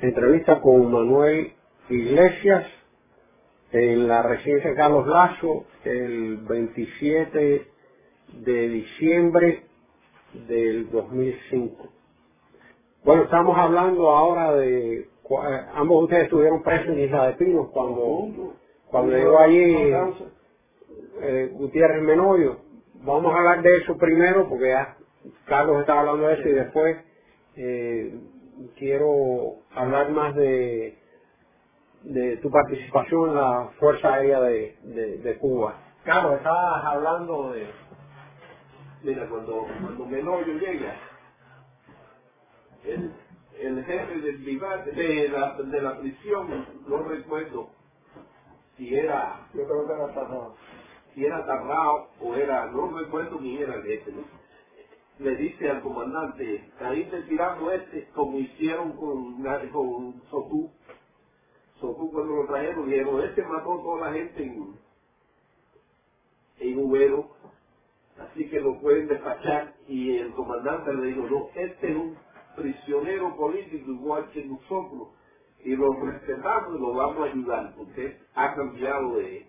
entrevista con Manuel Iglesias en la residencia Carlos Lazo el 27 de diciembre del 2005. Bueno, estamos hablando ahora de... ambos ustedes estuvieron presos en Isla de Pinos cuando llegó allí Gutiérrez Menoyo. Vamos a hablar de eso primero porque ya Carlos estaba hablando de eso y después quiero hablar más de tu participación en la Fuerza Aérea de Cuba. Carlos, estabas hablando de... Mira, cuando Menoyo llega, el jefe del vivar, de la prisión, no recuerdo si era... Yo creo que era Tarrao. Si era Tarrao o era... No recuerdo quién era el jefe, ¿no? Le dice al comandante, ahí te tirando como hicieron con Sotú. Sotú cuando lo trajeron, dijeron, mató a toda la gente en Ubero, así que lo pueden despachar. Y el comandante le dijo, no, es un prisionero político igual que nosotros, y lo respetamos y lo vamos a ayudar, porque ha cambiado de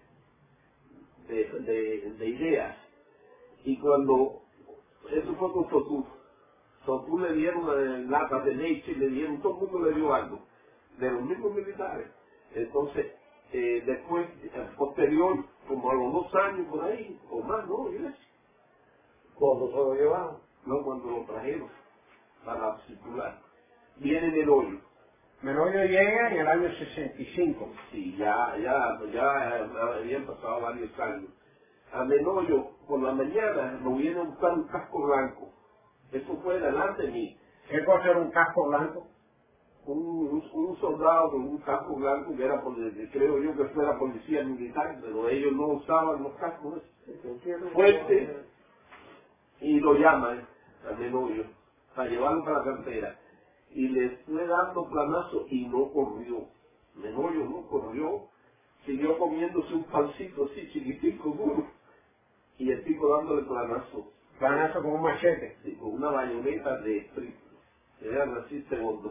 ideas. Y cuando, eso fue con Sotú, Sotú le dieron latas de leche, le dieron, todo el mundo le dio algo, de los mismos militares. Entonces, después, posterior, como a los 2 años por ahí, o más, ¿no? ¿Cuándo se lo llevaron? No, cuando lo trajeron para circular. Viene Menoyo. Menoyo llega en el año 65. Sí, ya habían pasado varios años. A Menoyo, por la mañana, lo viene a buscar un casco blanco. Eso fue delante de mí. ¿Qué cosa era un casco blanco? Un soldado con un casco blanco que era, creo yo que fuera policía militar, pero ellos no usaban los cascos fuertes, y lo llaman a Menoyo para llevarlo para la cantera, y le fue dando planazo y no corrió. Menoyo no corrió, siguió comiéndose un pancito así chiquitico, duro, y el tipo dándole planazo. Planazo con un machete. Sí, con una bayoneta de triple, eran así segundos.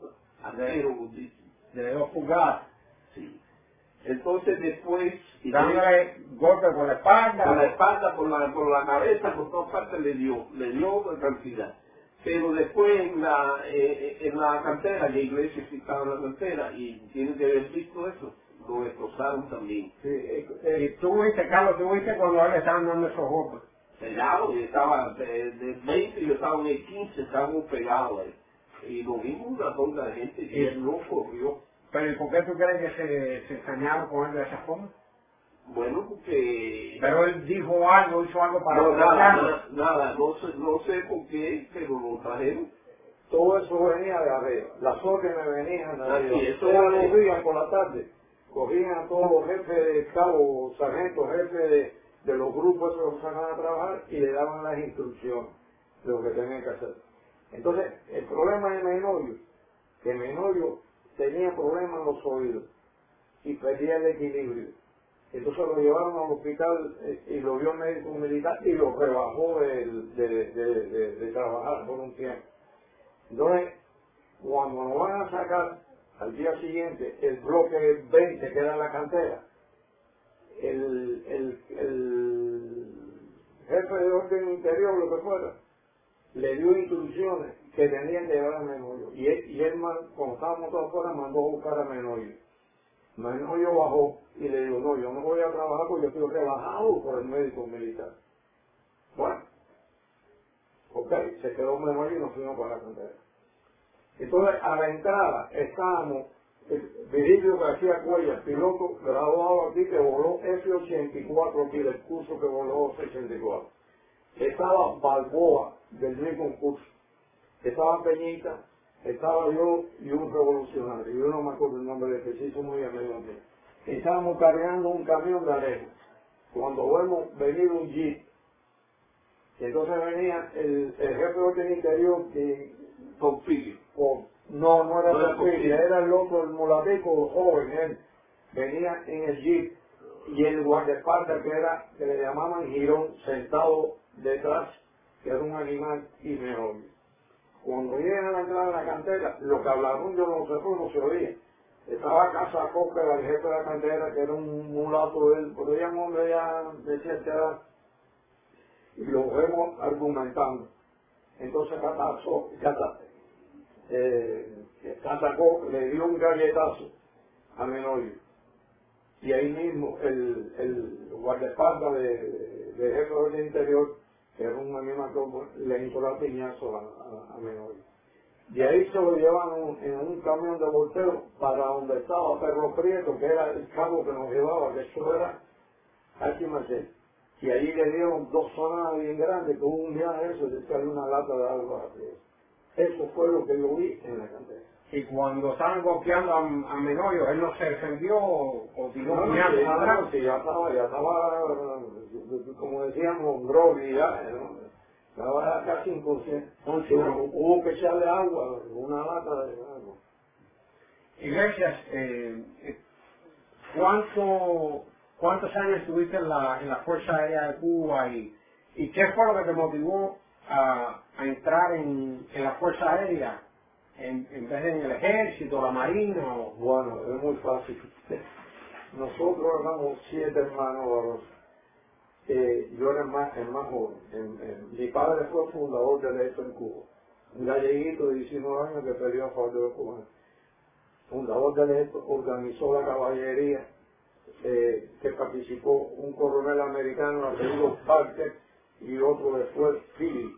De 2 pulgadas. Sí. Entonces después... dándole golpe por la espalda. Por la espalda, por la cabeza, por todas partes le dio cantidad. Pero después en la cantera, la iglesia sí estaba en la cantera, y tienen que haber visto eso, lo destrozaron también. Sí, y tú viste, Carlos, cuando a él le estaban dando esos golpes. Pegado, y estaba de 20, yo estaba en el 15, estábamos pegados ahí. Y lo vimos una tonda de gente y él no corrió. ¿Pero y por qué tú crees que se extrañaron con él de esa forma? Bueno, porque... Pero él dijo algo, hizo algo para... No, nada, no sé por qué, pero lo trajeron. Todo eso venía de arriba. Las órdenes venían de arriba. Así, eso era era los días por la tarde. Cogían a todos los jefes de cabo, sargentos, jefes de los grupos que los sacaban a trabajar y le daban las instrucciones de lo que tenían que hacer. Entonces, el problema de Menoyo, que Menoyo tenía problemas en los oídos y perdía el equilibrio. Entonces lo llevaron al hospital y lo vio el médico militar y lo rebajó de trabajar por un tiempo. Entonces, cuando nos van a sacar al día siguiente el bloque 20 que era la cantera, el jefe de orden interior, lo que fuera, le dio instrucciones que tenían que llevar a Menoyo. Y él cuando estábamos todos afuera, mandó a buscar a Menoyo. Menoyo bajó y le dijo, no, yo no voy a trabajar porque yo estoy relajado por el médico militar. Bueno, ok, se quedó Menoyo y nos fuimos para la cantera. Entonces, a la entrada estábamos Virgilio García Cuellar, piloto graduado aquí que voló F-84 aquí del curso que voló 64. Estaba Balboa del mismo curso. Estaba Peñita, estaba yo y un revolucionario. Yo no me acuerdo el nombre de que se hizo muy amigo mío. Estábamos cargando un camión de arena. Cuando vemos venir un jeep, y entonces venía el jefe de orden interior Porfirio. No era Porfirio, era el otro, el mulatico joven, él. Venía en el jeep y el guardaespaldas que le llamaban Girón, sentado detrás, que era un animal y me oye. Cuando llegan a la entrada de la cantera, lo que hablaron yo no sé, pues no se oía. Estaba Casa Coca, el jefe de la cantera, que era un mulato de él, pero ella un hombre ya de cierta edad, y lo vemos argumentando. Entonces Catacó le dio un galletazo a Menoyo. Y ahí mismo el guardaespaldas de jefe del interior, que era un animator, le hizo la piñazo a Menoyo. De ahí se lo llevaron en un camión de volteo para donde estaba Perro Prieto, que era el cabo que nos llevaba, que eso era Archimaché. Y allí le dieron 2 zonas bien grandes, con un viaje eso, de echarle una lata de agua. Eso fue lo que yo vi en la cantera. Y cuando estaban golpeando a Menoyo, ¿él no se defendió o tiró No, puñal para atrás? sí, ya estaba, como decíamos, groggy ya, ¿no? Estaba casi inconsciente. Hubo que echarle agua, una lata de agua. Iglesias, ¿cuántos años estuviste en la Fuerza Aérea de Cuba y qué fue lo que te motivó a entrar en la Fuerza Aérea en vez de en el Ejército, la Marina? Bueno, es muy fácil. Nosotros éramos 7 hermanos varones. Yo era el más joven. Mi padre fue fundador del ESO en Cuba. Un galleguito de 19 años que peleó a favor de los cubanos. Fundador del ESO, organizó la caballería, que participó un coronel americano, apellido Parker, y otro después, Philly.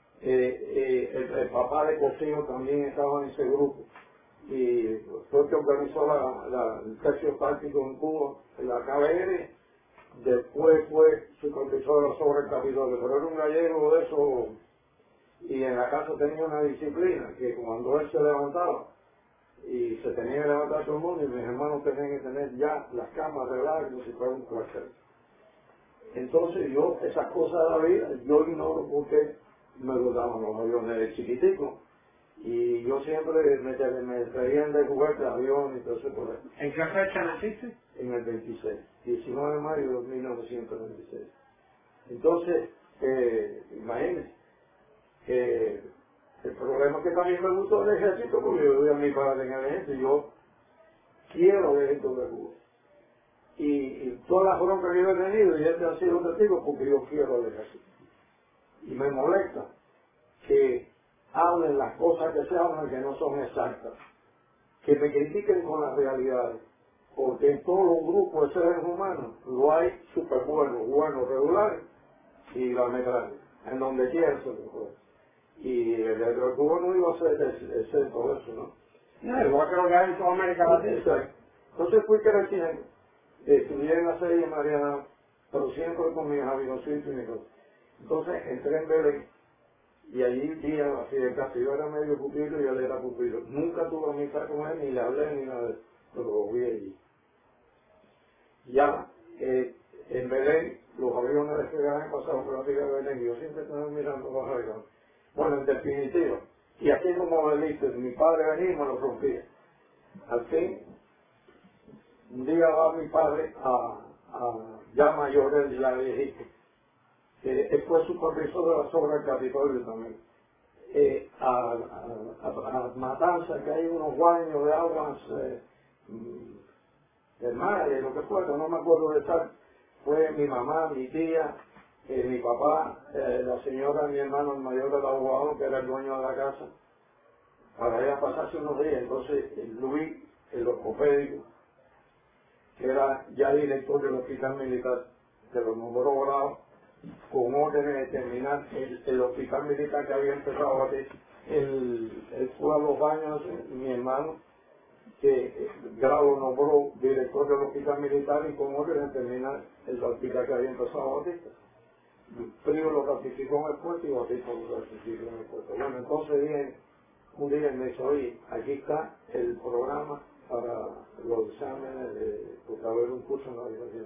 El papá de Cosío también estaba en ese grupo. Y fue el que organizó el tercio táctico en Cuba, la KBR. Después fue supervisor sobre el Capitolio, pero era un gallego de eso, y en la casa tenía una disciplina, que cuando él se levantaba, y se tenía que levantar todo el mundo, y mis hermanos tenían que tener ya las camas arregladas como si fuera un cuartel. Entonces yo, esas cosas de la vida, yo ignoro por qué me gustaban los aviones de chiquitico, y yo siempre me traían de juguete aviones y todo eso por ahí. ¿En qué fecha naciste? En el 19 de mayo de 1926. Entonces, imagínense, el problema es que también me gustó el ejército, porque yo vi a mi padre en el ejército y yo quiero el ejército de Cuba. Y todas las broncas que yo he tenido, y este ha sido un testigo, porque yo quiero el ejército. Y me molesta que hablen las cosas que se hablan que no son exactas, que me critiquen con las realidades, porque en todos los grupos de seres humanos lo hay súper buenos, regulares, y la metralla, en donde quiera se lo puede. Y el de Cuba no iba a ser todo eso, ¿no? No, igual que lo que hay en toda América Latina. Entonces fui creciendo, estudié en la serie Mariana, pero siempre con mis avioncitos y mi cosa. Entonces entré en Belén, y allí vi a Fidel Castro. Yo era medio pupilo y él era pupilo. Nunca tuve amistad con él, ni le hablé ni nada de eso, pero lo vi allí. Ya en Belén, los aviones despegaban pasaron por la vía de Belén, y yo siempre estaba mirando los aviones. Bueno, en definitiva, y aquí como me dice, mi padre venía y me lo rompía. Al fin, un día va mi padre ya mayor, él ya viejito, él fue supervisor de las obras del Capitolio también, a Matanza, que hay unos baños de aguas del mar, lo que fuera, no me acuerdo de tal. Fue mi mamá, mi tía, mi papá, la señora, mi hermano el mayor del abogado, que era el dueño de la casa, para ir a pasarse unos días. Entonces Luis, el ortopédico, que era ya director del hospital militar, que lo nombró Bravo, con órdenes de terminar el hospital militar que había empezado a batir. Él fue a los baños, mi hermano, que Grado nombró director del hospital militar, y con orden de terminar el hospital que había empezado a batir. Frío lo ratificó en el puesto y Batista lo ratificó en el puesto. Bueno, entonces un día me dice, oye, aquí está el programa para los exámenes, porque va a haber un curso en la aviación.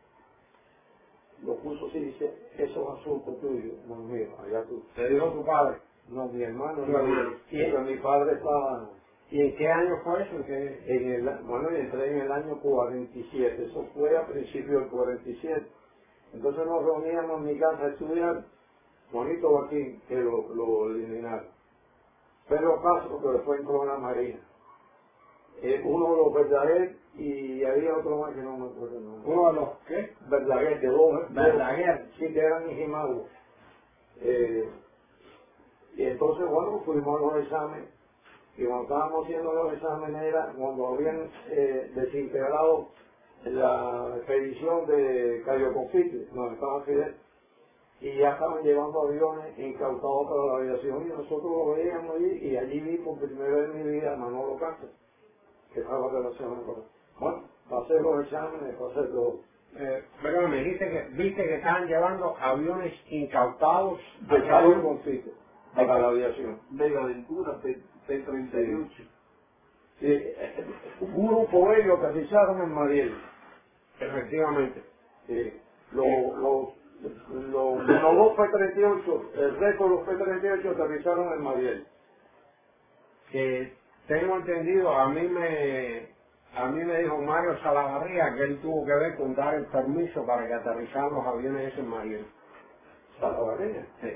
Lo puso así, dice, eso es asunto tuyo, no mío, allá tú. ¿Te dijo tu padre? No, mi hermano, ¿Y mi padre estaba... ¿Y en qué año fue eso? Bueno, entré en el año 47, eso fue a principios del 47. Entonces nos reuníamos en mi casa a estudiar, bonito aquí, que lo eliminaron. Pedro Castro, que después entró en la Marina. Uno de los Verdaguer y había otro más que no me acuerdo el nombre. ¿Uno de los qué? Verdaguer, de dos. Verdaguer. Sí, que eran hijimagos. Y entonces, bueno, fuimos a los exámenes. Y cuando estábamos haciendo los exámenes era cuando habían desintegrado la expedición de Cayo Confite, donde estaba Fidel, y ya estaban llevando aviones incautados para la aviación y nosotros lo veíamos allí y allí vi por primera vez en mi vida a Manolo Castro, que estaba relacionado con él. Bueno, pasé los exámenes, pasé todo. Pero me dijiste que viste que estaban llevando aviones incautados De Cayo Confite para la aviación. Mega Aventura, P-38. Sí, un grupo de ellos aterrizaron en Mariel. Efectivamente. Sí. Los dos P-38, el resto de los P-38 aterrizaron en Mariel. Que tengo entendido, a mí me dijo Mario Salavarría que él tuvo que ver con dar el permiso para que aterrizaran los aviones ese en Mariel. ¿Salavarría? Sí.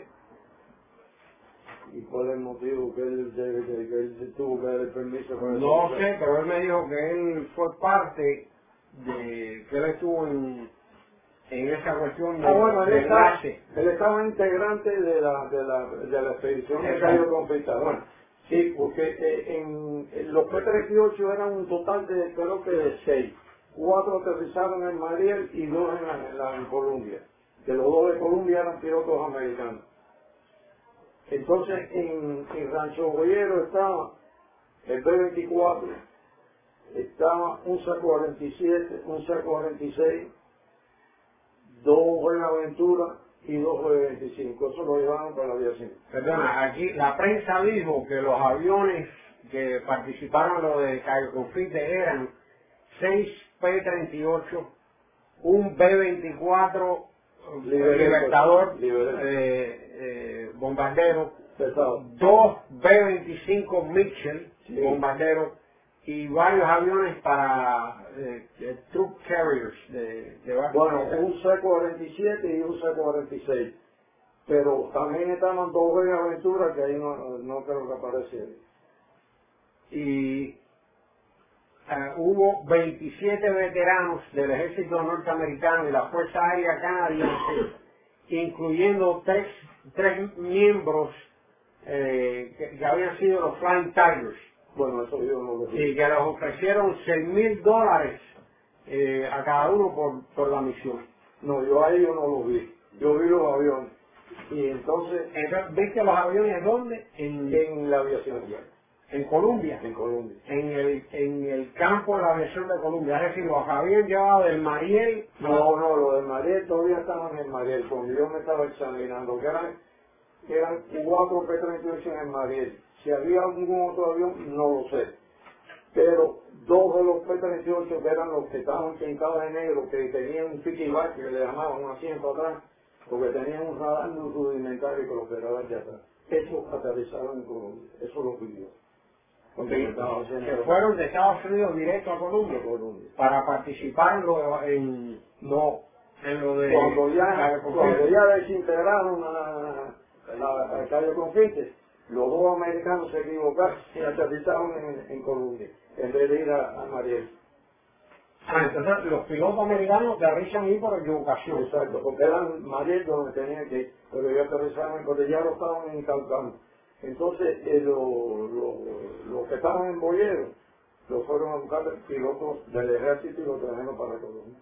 ¿Y cuál es el motivo que él tuvo que dar el permiso? No sé, pero él me dijo que él fue parte de, que él estuvo en esa cuestión de, bueno, de enlace. él estaba integrante de la expedición de Cayo Confite. Bueno, sí, porque en los P-38 eran un total de, creo que de 6. 4 aterrizaron en Mariel y 2 en Colombia. Que los 2 de Colombia eran pilotos americanos. Entonces, en Rancho Boyero estaba el B-24, estaba un C-47, un C-46, 2 Buenaventura y 2 B-25. Eso lo llevaban para la aviación. Perdona, aquí la prensa dijo que los aviones que participaron en lo de Cayo Confite eran 6 P-38, un B-24 Libertador, bombardero, Pesado. 2 B-25 Mitchell, Sí. bombardero, y varios aviones para troop carriers Bueno, un C-47 y un C-46. Pero también estaban 2 Buenaventura, que ahí no creo que aparece. y hubo 27 veteranos del ejército norteamericano y la Fuerza Aérea Canadiense, incluyendo tres miembros que habían sido los Flying Tigers, Bueno, eso yo no lo vi. y que les ofrecieron $6,000 a cada uno por la misión. No, yo ahí yo no lo vi. Yo vi los aviones. Y entonces, Entonces, ¿viste los aviones dónde? en la aviación ya, En Colombia. en Colombia. En el campo de la aviación de Colombia. Es decir, los habían llevado del Mariel. No, los de Mariel todavía estaban en Mariel, cuando yo me estaba examinando, que eran 4 P-38 en Mariel. Si había algún otro avión, no lo sé. Pero 2 de los P-38 que eran los que estaban pintados de negro, que tenían un piquiback, que le llamaban un asiento atrás, porque tenían un radar muy rudimentario que lo operaba de atrás. Eso aterrizaron en Colombia, eso lo pidió. Cuando me estaba haciendo Que fueron de Estados Unidos directo a Colombia Colombia. para participar en No, lo de cuando Cayo Confite. ya desintegraron a Cayo Confite, los 2 americanos se equivocaron y aterrizaron en Colombia, en vez de ir a Mariel. Entonces los pilotos americanos aterrizan ahí por equivocación. Exacto, porque eran Mariel donde tenían que ir, pero ya aterrizaron, porque ya lo estaban incalcando. Entonces, los que estaban en Boyero, los fueron a buscar pilotos del ejército y los trajeron para Colombia.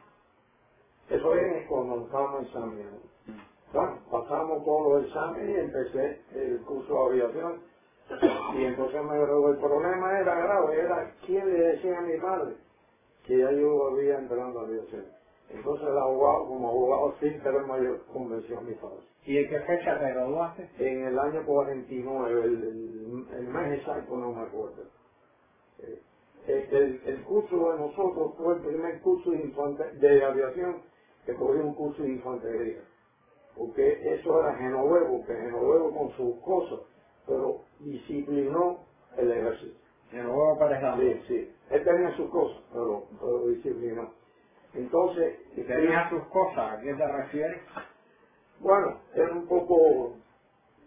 Eso es cuando estábamos examinando. Bueno, pasamos todos los exámenes y empecé el curso de aviación. Y entonces me gradué. El problema era grave, era quién le decía a mi madre que ya yo había entrado en la aviación. Entonces el abogado, como abogado sí, pero mayor convenció a mi padre. ¿Y en qué fecha te graduaste? En el año 49, el mes exacto no me acuerdo. El curso de nosotros fue el primer curso de aviación que cogí un curso de infantería. Porque eso era Genovevo, que Genovevo con sus cosas, pero disciplinó el ejército. En los Juegos Parejados. Sí. Él tenía sus cosas, pero disciplinó. Entonces, ¿Tenía sus cosas? ¿A qué te refieres? bueno, era un poco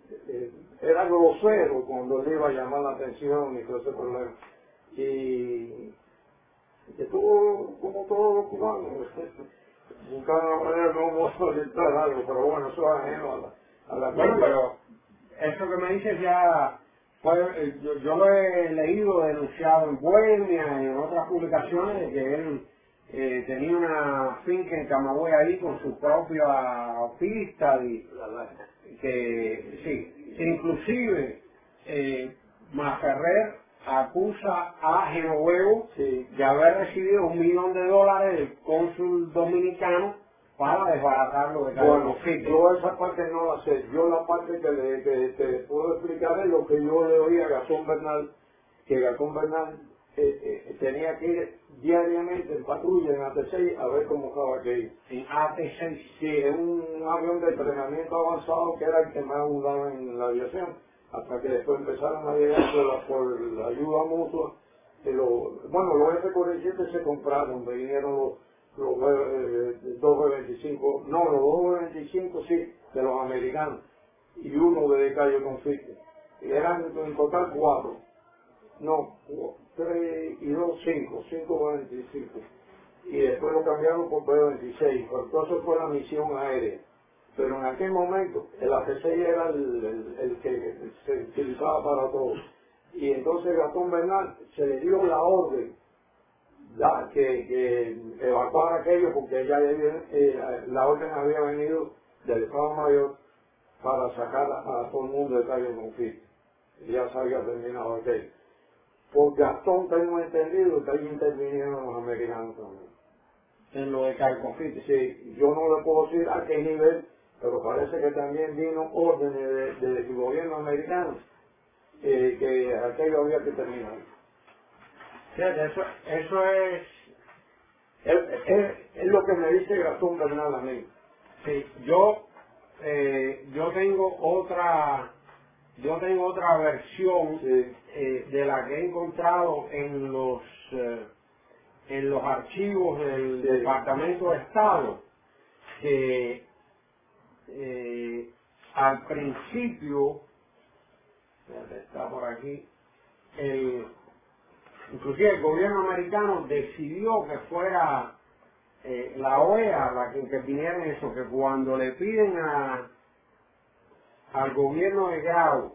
era grosero cuando le iba a llamar la atención y todo ese problema. Y estuvo como todos los cubanos, buscaban la manera de cómo solicitar algo, pero bueno, eso es ajeno a la Bueno, pero eso que me dices ya fue, yo lo he leído, denunciado en Bohemia y en otras publicaciones de que él tenía una finca en Camagüey ahí con su propia pista y que sí, que inclusive Masferrer acusa a Genovevo de haber recibido $1 millón del cónsul dominicano para desbaratarlo de cada bueno, yo esa parte no la sé. Yo la parte que te puedo explicar es lo que yo le oí a Gastón Bernal, que Gastón Bernal tenía que ir diariamente en patrulla en AT6 a ver cómo estaba aquello. En AT6. Sí, es un avión de entrenamiento avanzado que era el que más abundaba en la aviación, hasta que después empezaron a llegar por la ayuda mutua. Bueno, los F-47 se compraron, vinieron los 2B-25, no, los 2B-25 sí, de los americanos, y uno de Cayo Conflicto. Y eran en total 4. No, 3 y 2, 5 B-25. Y después lo cambiaron por B-26, por todo eso fue la misión aérea. Pero en aquel momento el AP6 era el que se utilizaba para todo. Y entonces Gastón Bernal se le dio la orden que evacuara aquello porque ya la orden había venido del Estado Mayor para sacar a todo el mundo de Cayo Conflicto. Ya se había terminado aquello. Por Gastón tengo entendido que ahí intervinieron los americanos también. En lo de Cayo Conflicto. Sí, yo no le puedo decir a qué nivel, pero parece que también vino órdenes del gobierno americano que aquello había que terminar. Fíjate, eso Es lo que me dice Gastón Bernal a mí. sí, yo tengo otra versión Sí. de la que he encontrado en los archivos del Sí. Departamento de Estado, que al principio, está por aquí, inclusive el gobierno americano decidió que fuera la OEA la que interviniera en eso, que cuando le piden al gobierno de Grau,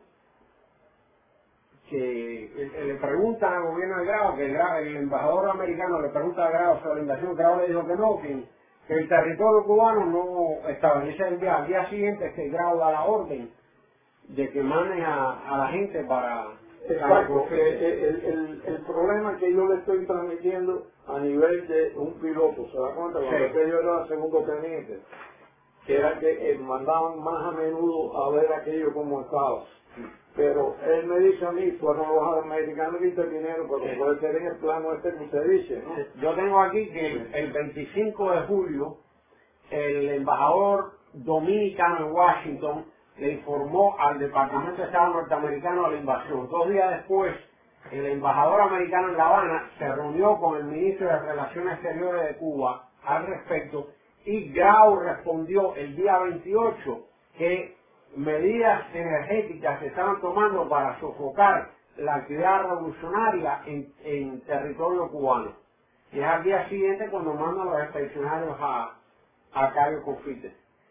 que le preguntan al gobierno de Grau, que el embajador americano le pregunta a Grau sobre la invasión, Grau le dijo que no, que el territorio cubano no estaba en ese día. Al día siguiente es que Grau da la orden de que manden a la gente para... Exacto. El problema que yo le estoy transmitiendo a nivel de un piloto, ¿se da cuenta? Cuando Sí. yo era segundo teniente, que era que mandaban más a menudo a ver aquello como estaba. Pero él me dice a mí, fueron los americanos que intervinieron, pero puede ser en el plano este que usted dice, ¿no? Yo tengo aquí que el 25 de julio el embajador dominicano en Washington le informó al Departamento de Estado norteamericano de la invasión. 2 días después, el embajador americano en La Habana se reunió con el ministro de Relaciones Exteriores de Cuba al respecto y Grau respondió el día 28 que medidas energéticas se estaban tomando para sofocar la actividad revolucionaria en territorio cubano. Y es al día siguiente cuando mandan los expedicionarios a Cayo Conflicto.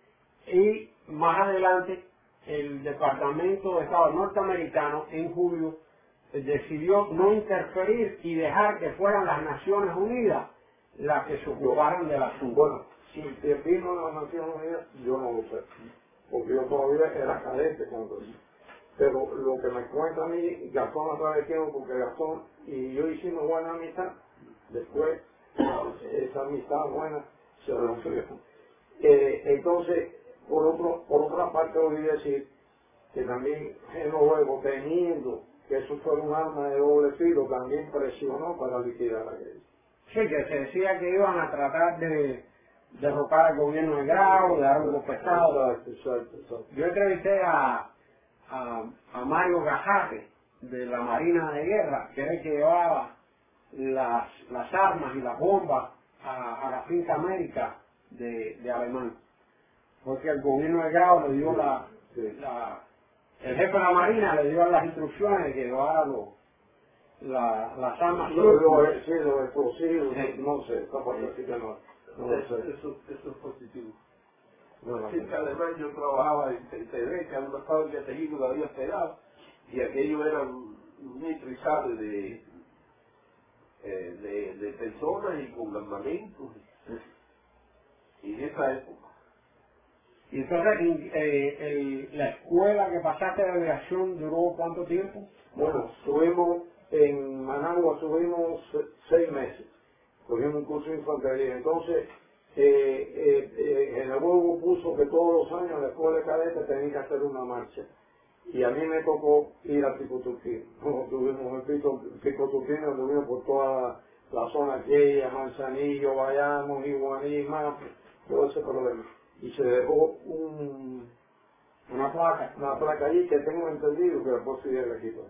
Y más adelante el Departamento de Estado norteamericano en julio decidió no interferir y dejar que fueran las Naciones Unidas las que se ocuparan del asunto. Bueno, si intervino en las Naciones Unidas, yo no lo sé, porque yo todavía era cadete cuando eso. Pero lo que me cuenta a mí, Gastón a través del tiempo, porque Gastón y yo hicimos buena amistad, después esa amistad buena se rompió. Entonces, por otra parte, voy a decir que también luego, teniendo que eso fuera un arma de doble filo, también presionó para liquidar aquello. Sí, que se decía que iban a tratar de derrocar al gobierno de Grau, de dar un golpe de Estado. Exacto. Yo entrevisté a Mario Gajate, de la Marina de Guerra, que era el que llevaba las armas y las bombas a la finca América de Alemán. Porque el gobierno de Grau le dio el jefe de la Marina le dio las instrucciones de que llevara las armas. Sí, los explosivos, no sé, esta parte sí que no lo sé. Eso es positivo. No, En además yo trabajaba en TV, que era una fábrica de tejido que había pegado, y aquello era un nitro y sale de personas y con armamentos. Y en esa época. Y entonces, la escuela que pasaste de aviación duró ¿cuánto tiempo? Bueno, estuvimos en Managua, estuvimos 6 meses, cogimos un curso de infantería. Entonces, el abuelo puso que todos los años la escuela de cadetes tenía que hacer una marcha. Y a mí me tocó ir a Picoturquín. Tuvimos el Picoturquín, lo tuvimos por toda la zona aquella, Manzanillo, Bayamo, Iguaní, Mapo, todo ese problema. Y se dejó una placa allí que tengo entendido que después sí le quitó.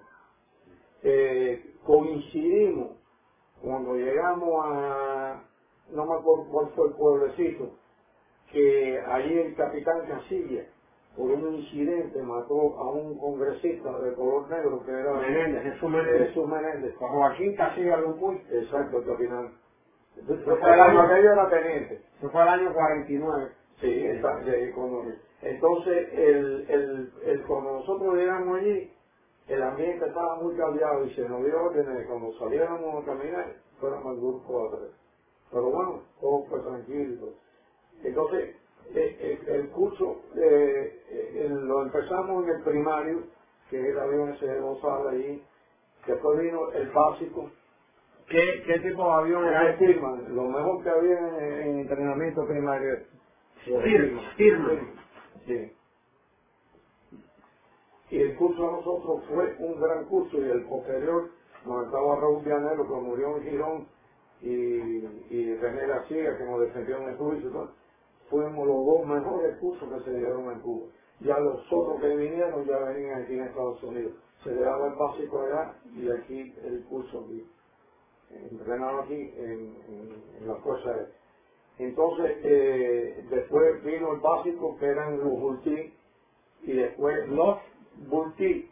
Coincidimos cuando llegamos a, no me acuerdo cuál fue el pueblecito, que allí el capitán Casilla, por un incidente, mató a un congresista de color negro que era Jesús Menéndez. Joaquín Casilla Lupuy. Exacto, el capitán. Aquello era teniente. Eso fue el año 49. Sí, entonces, cuando nosotros llegamos allí, el ambiente estaba muy cambiado y se nos dio órdenes de cuando saliéramos a caminar, fuéramos el grupo a tres. Pero bueno, todo fue tranquilo. Entonces, el curso lo empezamos en el primario, que era el avión ese de González allí. Después vino el básico. ¿Qué tipo de avión era el Firman, lo mejor que había en entrenamiento primario. Firman. Sí. Y el curso de nosotros fue un gran curso, y el posterior nos estaba Raúl Vianelo, que murió en Girón, y René García, que nos defendió en el juicio. Fuimos los dos mejores cursos que se dieron en Cuba. Ya los otros que vinieron ya venían aquí en Estados Unidos. Se le daba el básico allá y aquí el curso aquí. Entrenado aquí en la Fuerza Aérea. Entonces, después vino el básico, que eran los Bultí, y después los Bultí,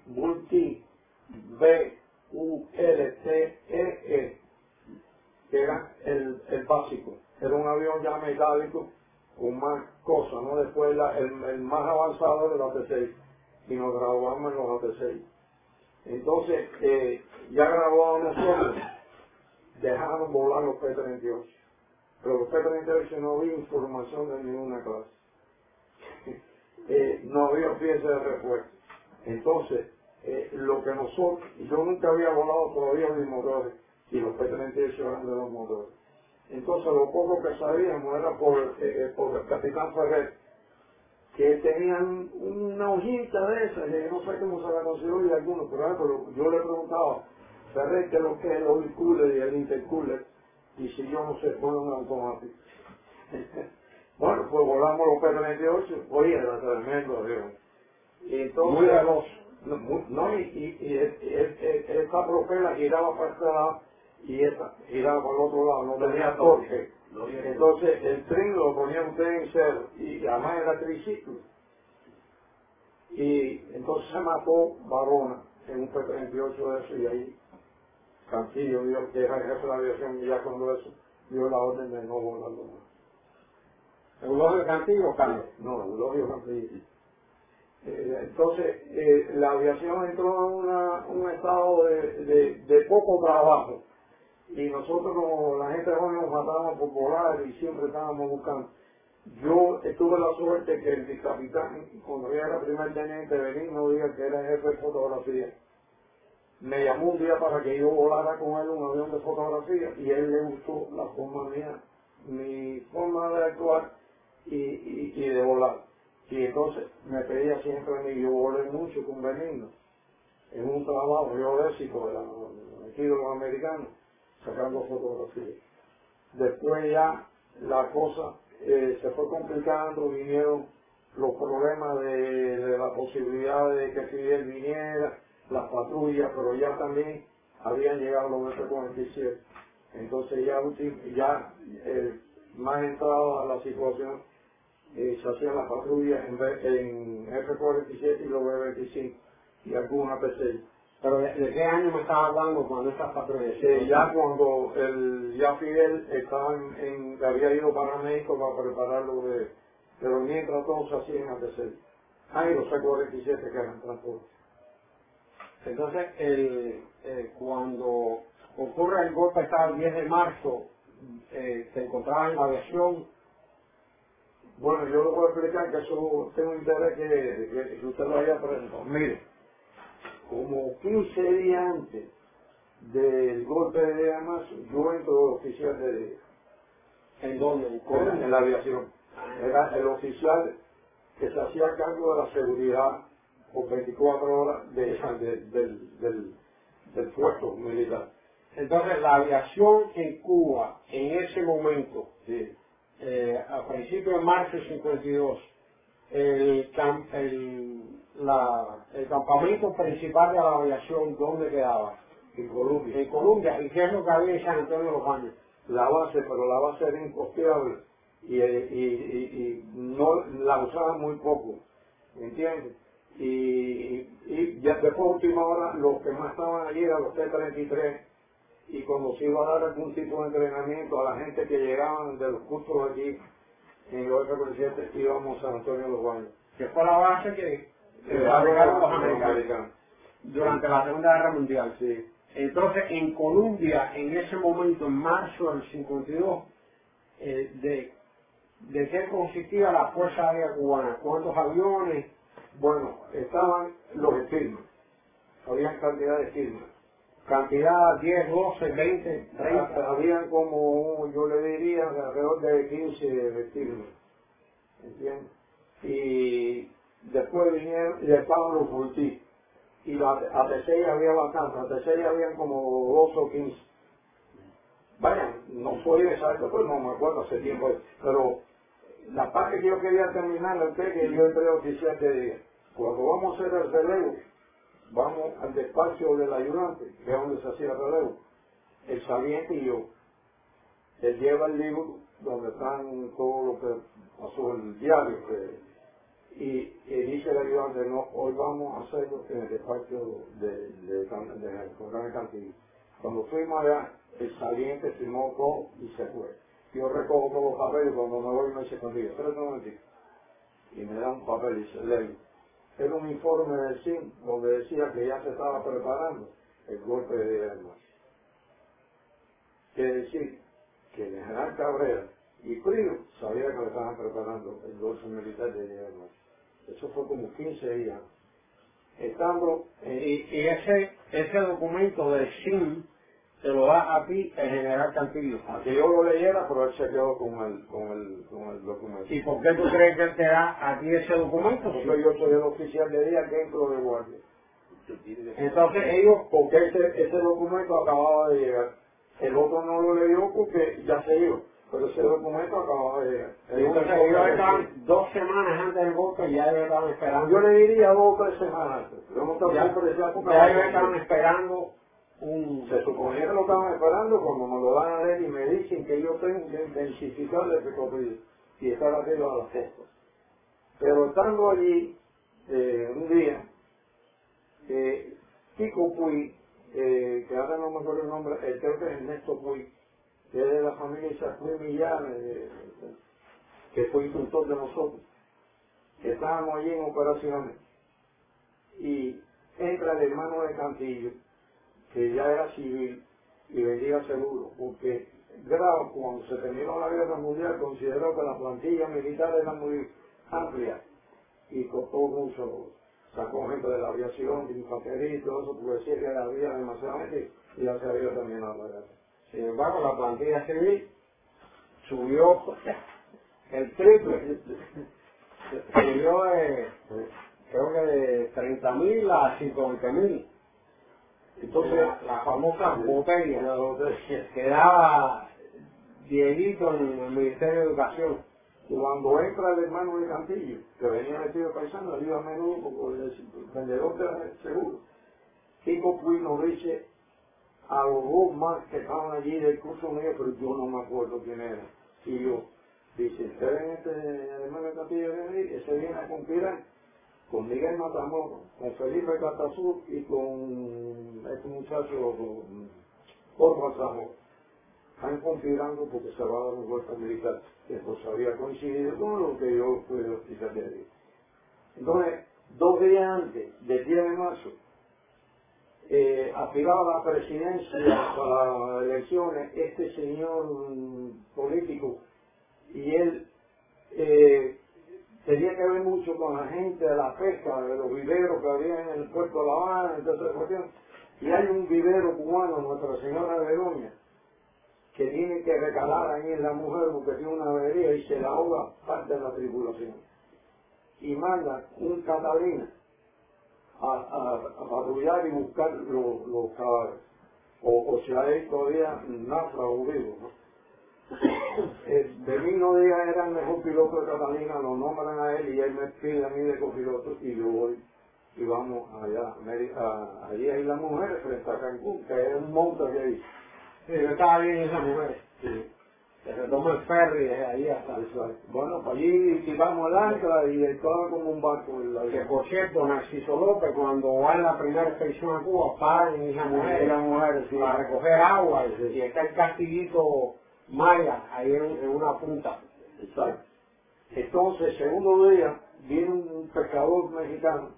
B-U-L-T-E-E, que era el básico. Era un avión ya metálico, con más cosas, ¿no? Después el más avanzado era el AT-6, y nos graduamos en los AT-6. Entonces, ya graduados nosotros, dejaron volar los P-38. Pero los P-38 no había información de ninguna clase. No había piezas de repuesto. Entonces, lo que nosotros, yo nunca había volado todavía mis motores, y los P-38 eran de los motores. Entonces, lo poco que sabíamos era por el capitán Ferrer, que tenían una hojita de esas, que no sé cómo se la consiguió y algunos, pero yo le preguntaba, Ferrer, ¿qué es lo que es el oil cooler y el intercooler? Y si yo no sé, pone un automático. Bueno, pues volamos los P-38, oye, era tremendo avión. Y entonces, muy veloz. Esta propela giraba para este lado y esta giraba para el otro lado, no tenía torque. Entonces el tren lo ponía usted en cero, y además era triciclo. Y entonces se mató Barona en un P-38 de eso, y ahí Cancillo vio que era el jefe de la aviación, y ya cuando eso dio la orden de no volarlo más. ¿Eulogio Cancillo o Carlos? No, Eulogio Cancillo. Entonces, la aviación entró en un estado de poco trabajo, y nosotros, la gente joven, nos matábamos por volar y siempre estábamos buscando. Yo tuve la suerte que el capitán, cuando yo era primer teniente, Benigno Díaz, que era jefe de fotografía, me llamó un día para que yo volara con él un avión de fotografía, y a él le gustó la forma mía, mi forma de actuar y de volar. Y entonces me pedía siempre a mí, yo volé mucho con Benigno, en un trabajo geodésico aquí de los americanos, sacando fotografías. Después ya la cosa se fue complicando, vinieron los problemas de la posibilidad de que Fidel viniera, las patrullas, pero ya también habían llegado los F-47. Entonces ya más entrado a la situación, se hacían las patrullas en F-47 y los B-25. y alguna P6. Pero ¿de qué año me estás hablando cuando estas patrullas? Ya cuando ya Fidel estaba había ido para México para prepararlo pero mientras todos hacían a P6. Hay los C-47 que eran transporte. Entonces, cuando ocurre el golpe, estaba el 10 de marzo, te encontrabas en la aviación. Bueno, yo le voy a explicar que eso tengo interés que usted lo haya aprendido. Mire, como 15 días antes del golpe de 10 de marzo, yo entro de oficial de... ¿En dónde? En la aviación. Era el oficial que se hacía cargo de la seguridad por 24 horas del puesto militar. Entonces, la aviación en Cuba, en ese momento, Sí. a principios de marzo del 52, el campamento principal de la aviación, ¿dónde quedaba? En Colombia. En Colombia. ¿Y qué es lo que había en San Antonio de los Baños? La base, pero la base era incosteable y no la usaban muy poco, ¿entiendes? Y ya después de última hora, los que más estaban allí eran los T-33, y cuando se iba a dar algún tipo de entrenamiento a la gente que llegaban de los cursos aquí en los F-47, íbamos a San Antonio de los Baños. Que fue la base que fabricaron los americanos durante la Segunda Guerra Mundial. Sí. Entonces, en Colombia, en ese momento, en marzo del 52, ¿de qué consistía la Fuerza Aérea Cubana? ¿Cuántos aviones? Bueno, estaban los estigmas, habían cantidad de estigmas. Cantidad 10, 12, 20, 30. Habían como, yo le diría, alrededor de 15 estigmas, ¿entiendes? Y después vinieron, y estaban los Fultí. Y a T6 había bastante, a T6 habían como 12 o 15. Vaya, no soy exacto, pues no me acuerdo hace tiempo, pero la parte que yo quería terminar es que yo entré oficial de día. Cuando vamos a hacer el relevo, vamos al despacho del ayudante, que es donde se hacía el relevo, el saliente y yo. Él lleva el libro donde están todo lo que pasó el diario, y dice el ayudante, no, hoy vamos a hacerlo en el despacho de Cantillo. Cuando fuimos allá, el saliente firmó todo y se fue. Yo recojo todos los papeles, cuando me voy me dice conmigo, espérate un momentito. Y me da un papel y se lee. Era un informe del CIN donde decía que ya se estaba preparando el golpe de 10 de marzo. Quiere decir que el general Cabrera y Frío sabía que le estaban preparando el golpe militar de 10 de marzo. Eso fue como 15 días. Estando Y ese documento del SIN te lo da a ti el general Cantillo. a que yo lo leyera, pero él se quedó con el documento. ¿Y por qué tú crees que él te da a ti ese documento? Porque yo soy el oficial de día que entro de guardia. Entonces ellos, Porque ese documento acababa de llegar. El otro no lo leyó porque ya se iba, pero ese documento acababa de llegar. entonces ellos estaban 2 semanas antes del golpe, ya ellos estaban esperando. Yo le diría 2 o 3 semanas antes. Yo no estaba siempre decía porque Ya ellos estaban esperando se suponía que lo estaban esperando cuando me lo dan a leer y me dicen que yo tengo que intensificar el recorrido y estar arriba a las costas. Pero estando allí, un día, Kiko Puy, que ahora no me acuerdo el nombre, creo que es Ernesto Puy, que es de la familia Isaac Puy Millán, que fue instructor de nosotros, que estábamos allí en operaciones, y entra el hermano de Cantillo, que ya era civil y vendía seguro, porque Grau, cuando se terminó la guerra mundial, consideró que la plantilla militar era muy amplia y costó mucho. Sacó gente de la aviación, de infantería y todo eso, porque decía que había demasiada gente y ya se había terminado la guerra. Sin embargo, la plantilla civil subió el triple. Subió creo que de 30.000 a 50.000. Entonces, la famosa botella que daba Dieguito en el Ministerio de Educación. Cuando entra el hermano de Cantillo, que venía metido paisano, él iba a menudo porque el vendedor de seguro. Kiko Puy nos dice a los 2 más que estaban allí del curso mío, pero yo no me acuerdo quién era. Y yo, dice, ¿ustedes ven este hermano de Cantillo? Ese viene a conspirar. con Miguel Matamoros, con Felipe Catazú y con este muchacho, por Mazamón. Están conspirando porque se va a dar un golpe militar, que pues había coincidido con lo que yo pude explicar de ahí. Entonces, 2 días antes del 10 de marzo, aspiraba a la presidencia para las elecciones este señor político, y él tenía que ver mucho con la gente de la pesca, de los viveros que había en el puerto de La Habana, entonces, y hay un vivero cubano, Nuestra Señora de Begoña, que tiene que recalar ahí en la mujer porque tiene una avería y se la ahoga parte de la tripulación. Y manda un Catalina a patrullar y buscar los cadáveres. O si hay todavía náufragos vivos, ¿no? Benigno Díaz era el mejor piloto de Catalina, lo nombran a él y él me pide a mí de copiloto y yo voy y vamos allá, allí hay las mujeres frente a Cancún, que es un monte que hay. Sí, yo estaba bien esas mujeres. Sí. Que se toma el ferry desde ahí hasta... Bueno, para allí tiramos al ancla y estaba como un barco. Que por cierto, Narciso López, cuando va en la primera expedición a Cuba, para en Isla Mujeres, sí. para recoger agua, y está el castillito Maya, ahí en una punta. Exacto. Entonces, segundo día, viene un pescador mexicano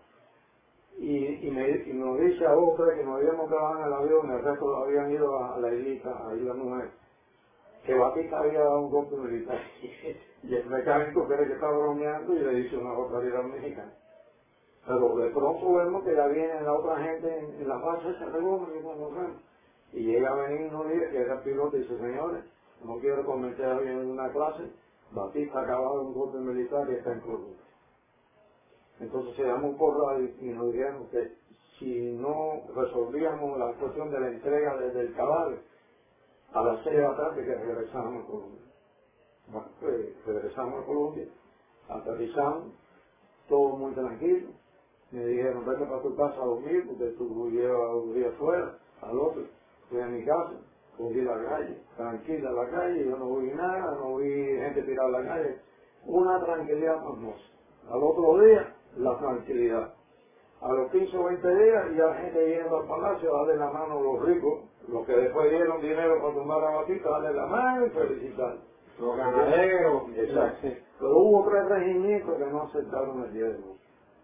y nos dice a 2 o 3 que nos habíamos quedado en el avión, el resto habían ido a la islita, a Isla Mujeres, que Batista había dado un golpe militar. Y el mecánico cree que está bromeando y le dice una barbaridad mexicana. Pero de pronto vemos que ya viene la otra gente en la fase, se regoma y conocemos. Y llega Benigno Díaz, que era el piloto, y dice, señores, no quiero comentar a alguien en una clase, Batista acaba de un golpe militar y está en Colombia. Entonces se llamó por radio y nos dijeron que si no resolvíamos la cuestión de la entrega del cadáver, a las 6 de la tarde que regresamos a Colombia. Bueno, pues regresamos a Colombia, aterrizamos, todo muy tranquilo. Me dijeron, vete para tu casa a dormir porque tú llevas 2 días fuera. Al otro, fui a mi casa, cogí la calle, tranquila la calle, yo no vi nada, no vi gente tirada en la calle. Una tranquilidad hermosa. Al otro día, la tranquilidad. A los 15 o 20 días, ya la gente yendo al palacio a darle la mano a los ricos, los que después dieron dinero para tomar a Batista, darle la mano y felicitar. Los ganaderos. Exacto. Pero hubo 3 regimientos que no aceptaron el día de hoy.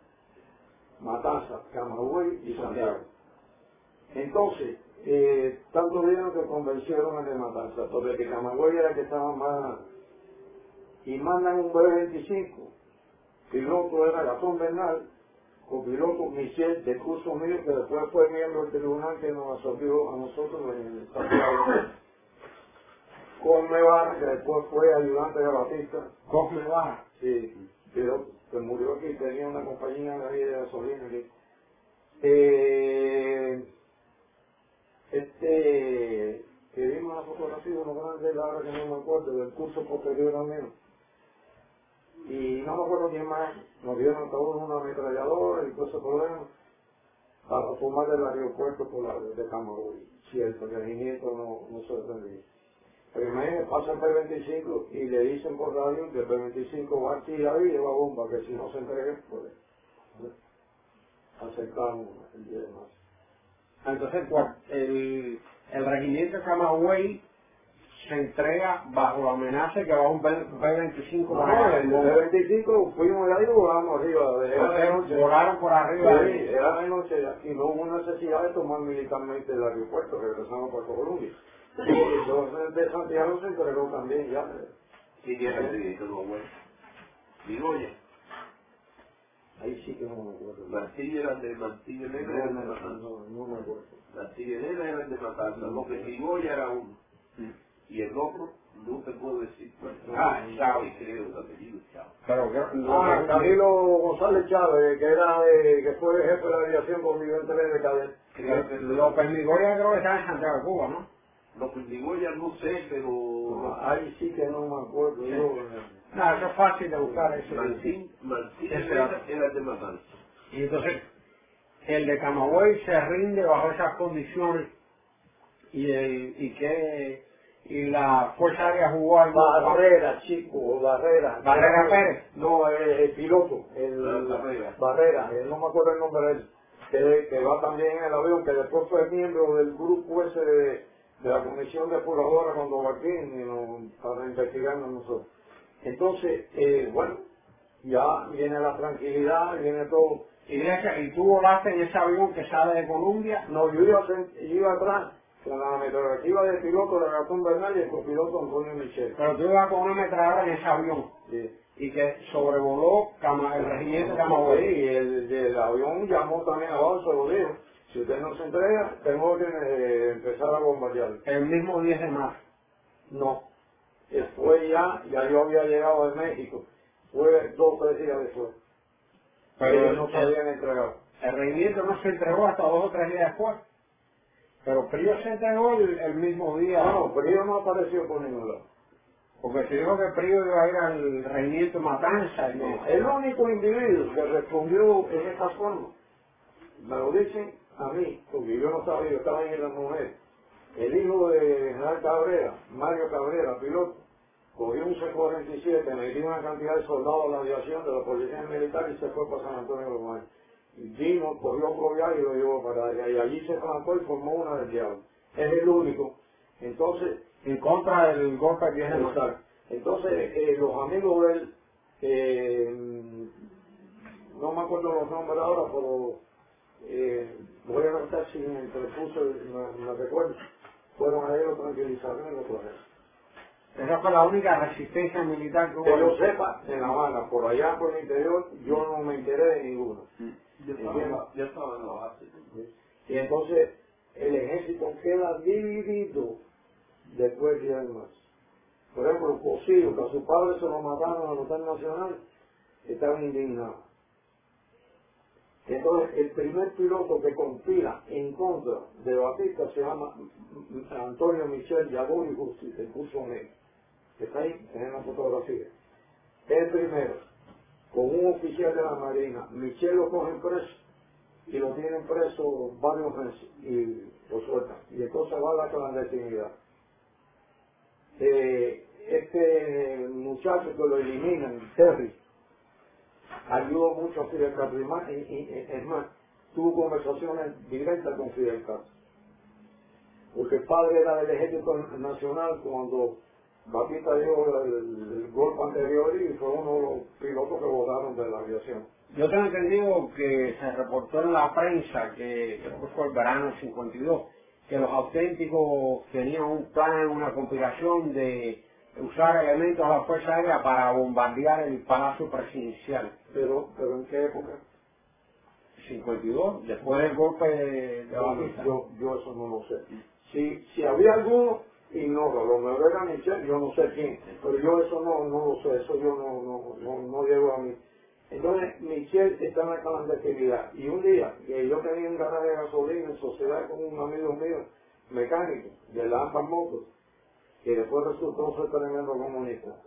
Matanza, Camagüey y Santiago. Entonces, tanto vieron que convencieron al de Matanza, porque Camagüey era el que estaba más... Y mandan un B-25, piloto era Gastón Bernal, copiloto Michel de curso mío, que después fue miembro del tribunal que nos absorbió a nosotros en el Santiago. Cosme Vara, que después fue ayudante de Batista. Cosme Vara. Sí, pero que murió aquí, tenía una compañía de gasolina aquí. Que vimos la fotografía, uno grande, ahora que no me acuerdo, del curso posterior al mío. Y no me acuerdo quién más, nos dieron todos una ametralladora y todo ese problema para formar el aeropuerto por la de Camagüey. Cierto, que el regimiento no se defendía. Pero imagínate, pasa el P-25 y le dicen por radio que el P-25 va a tirar y lleva bomba, que si no se entrega, pues aceptamos el día de marzo. Entonces, pues, el regimiento Camagüey se entrega bajo la amenaza de que va un B-25 para el B-25 fuimos allá y volamos arriba. Era de noche. Volaron por arriba. Sí, era de noche y no hubo necesidad de tomar militarmente el aeropuerto, regresamos para Colombia. Y entonces de Santiago se entregó también ya. ¿Quién era el director de Abuelo? Migoya. Ahí sí que no me acuerdo. Martínez era de Martínez Negra, era el de Matanza. No me acuerdo. Martínez Negra era el de Matanza, López Migoya era uno. Y el otro, no te puedo decir cuál. Chao. Creo el apellido, Chao. Pero Camilo González Chávez, que era que fue jefe de la aviación con nivel 3 de cadete. López Migoya creo que está en Santiago de Cuba, ¿no? López Migoya no sé, pero... Ahí sí que no me acuerdo. Sí. No, eso es fácil de buscar. Eso. Martín era el de Matanza. Y entonces, el de Camagüey se rinde bajo esas condiciones y y la Fuerza Aérea jugó al Barrera, chico, Barrera. Barrera Pérez. No, el piloto, Barrera, no me acuerdo el nombre de él, que va también en el avión, que después fue miembro del grupo ese de la comisión depuradora cuando Joaquín, para investigarnos nosotros. Entonces, bueno, ya viene la tranquilidad, viene todo. ¿Y tú volaste en ese avión que sale de Colombia? No, yo iba atrás con la metralladora de piloto de Gastón Bernal y el copiloto Antonio Michel. Pero tú ibas con una ametralladora en ese avión. Sí. Y que sobrevoló el regimiento Camagüey. Sí, y el avión llamó también abajo, se lo dijo. Si usted no se entrega, tengo que empezar a bombardear. El mismo 10 de marzo. No. Después ya yo había llegado de México. Fue 2 o 3 días después. Pero ellos no se habían entregado. El regimiento no se entregó hasta 2 o 3 días después. Pero Prío se entregó el mismo día. No, Prío no apareció por ningún lado. Porque se dijo que Prío iba a ir al regimiento Matanza. No, el único individuo que respondió en esta forma, me lo dicen a mí, porque yo no sabía, yo estaba en la mujer. El hijo de General Cabrera, Mario Cabrera, piloto, cogió un C-47, metió una cantidad de soldados de la aviación, de la policía militar y se fue para San Antonio de Guzmán. Vino, cogió otro viaje y lo llevó para allá. Y allí se plantó y formó una del diablo. Es el único. Entonces, en contra del golpe que viene a entonces, los amigos de él, no me acuerdo los nombres ahora, pero voy a notar si me interpuso, me recuerdo, fueron a él, lo tranquilizaron y lo trajeron. Esa fue la única resistencia militar que hubo. Que yo sepa, en La Habana, por allá por el interior, yo no me enteré de ninguno. Yo estaba en la base. Y entonces, el ejército queda dividido después de más. Por ejemplo, Cosío, que a su padre se lo mataron al Hotel Nacional, estaban indignados. Entonces, el primer piloto que conspira en contra de Batista se llama Antonio Michel Yagón y Justicia, el curso negro. Está ahí, en la fotografía. El primero, con un oficial de la Marina, Michel lo cogen preso y lo tienen preso varios meses y lo sueltan. Y entonces va a la clandestinidad. Este muchacho que lo eliminan, Terry, ayudó mucho a Fidel Castro y es más, tuvo conversaciones directas con Fidel Castro. Porque el padre era del Ejército Nacional cuando Batista dio el golpe anterior y fue uno de los pilotos que votaron de la aviación. Yo tengo entendido que se reportó en la prensa, que creo que fue el verano del 52, que los auténticos tenían un plan, una conspiración de usar elementos de la Fuerza Aérea para bombardear el Palacio Presidencial. ¿Pero en qué época? 52, después del golpe de Batista. Yo eso no lo sé. Si había alguno, ignoro, lo mejor era Michel, yo no sé quién, pero yo eso no lo sé, eso yo no llego a mí. Entonces, Michel está en la clandestinidad, y un día, que yo tenía un garaje de gasolina en sociedad con un amigo mío, mecánico, de la AMPA Motos, que después resultó ser tremendo comunista,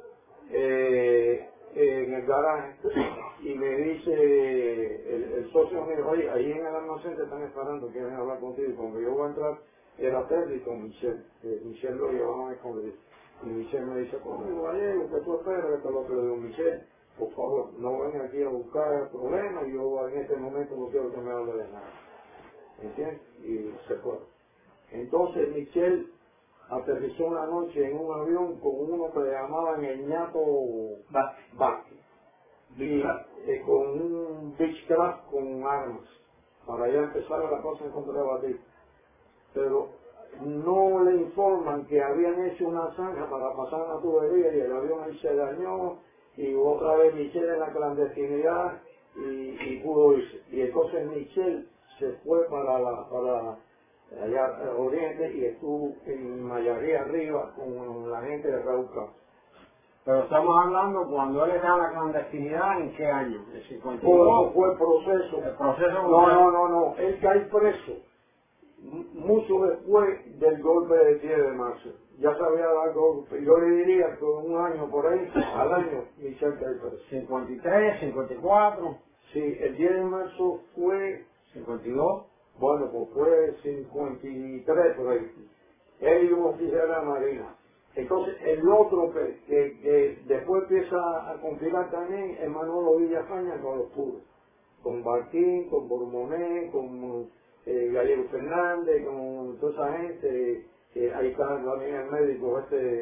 en el garaje, y me dice el socio me dijo, oye, ahí en el almacén te están esperando, quieren hablar contigo, y cuando yo voy a entrar, era Terry con Michel, Michel lo llevaban a esconder, y Michel me dice, conmigo, Gallego, que tú esperas, que lo que le digo, Michel, por favor, no vengan aquí a buscar problemas, yo en este momento no quiero que me hable de nada, ¿entiendes? Y se fue. Entonces Michel aterrizó una noche en un avión con uno que le llamaban el ñato Vázquez, y con un Beechcraft con armas, para ya empezar la cosa en contra de Batista. Pero no le informan que habían hecho una zanja para pasar una tubería y el avión ahí se dañó y otra vez Michel en la clandestinidad y pudo irse. Y entonces Michel se fue para allá Oriente y estuvo en Mayarí arriba con la gente de Raúl Castro. Pero estamos hablando cuando él está en la clandestinidad, ¿en qué año? ¿El 52? Fue el proceso. El proceso. No, él cae preso mucho después del golpe del 10 de marzo. Ya se había dado el golpe. Yo le diría que un año por ahí, al año, Michel cae preso. 53, 54. Sí, el 10 de marzo fue 52. Bueno, pues fue 53 por ahí. Él y un oficial de la Marina. Entonces, el otro que después empieza a compilar también es Manolo Villafaña con los puros, con Barquín, con Bormoné, con Gallego Fernández, con toda esa gente. Ahí está también el médico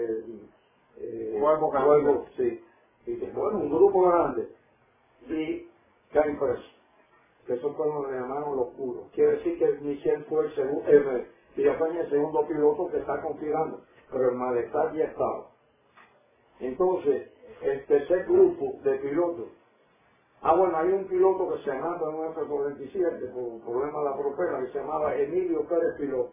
Huevo, sí. Y bueno, un grupo grande. Y caen presos. Que eso fue lo que le llamaron los puros. Quiere decir que Michel fue el segundo, Villafaña el segundo piloto que está confirando, pero el malestar ya estaba. Entonces, el tercer grupo de pilotos, bueno, hay un piloto que se mata en un F-47 por problema de la propela, que se llamaba Emilio Pérez Piloto,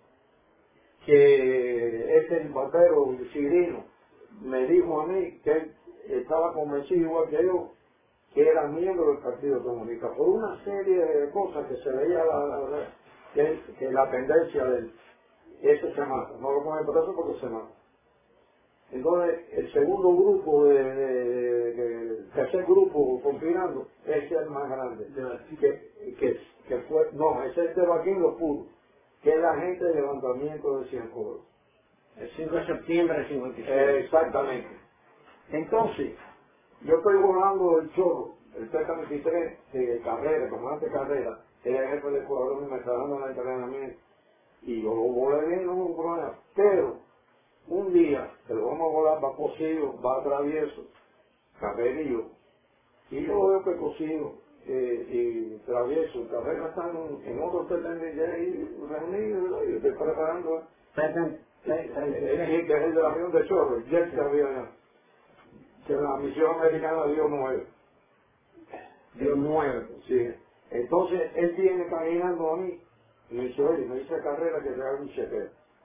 que es el batero Cirino, me dijo a mí que él estaba convencido igual que yo, que era miembro del Partido Comunista, por una serie de cosas que se veía que la tendencia de él. Ese se mata, no lo ponen preso porque se mata. Entonces, el segundo grupo, el tercer grupo confinando, ese es el más grande, que fue, no, ese es de Joaquín Los Puros, que es la gente de levantamiento de Cienfuegos. El 5 de septiembre del 56. Exactamente. Entonces, yo estoy volando el Chorro, el T-33 de Carrera, comandante Carrera, era el jefe del escuadrón y me está dando el entrenamiento. Y yo lo volé bien, no hubo un problema. Pero, un día, que lo vamos a volar, va cosido, va travieso, Carrera y yo. Y yo veo que cosido y travieso, Carrera están en otro T-33 reunidos, y estoy preparando. Que es el de la región de Chorro, el jet que había allá. Que la misión americana dio 9. Dio 9. Sí. Entonces, él viene caminando a mí, y me dice, oye, me dice Carrera que te haga un chequeo.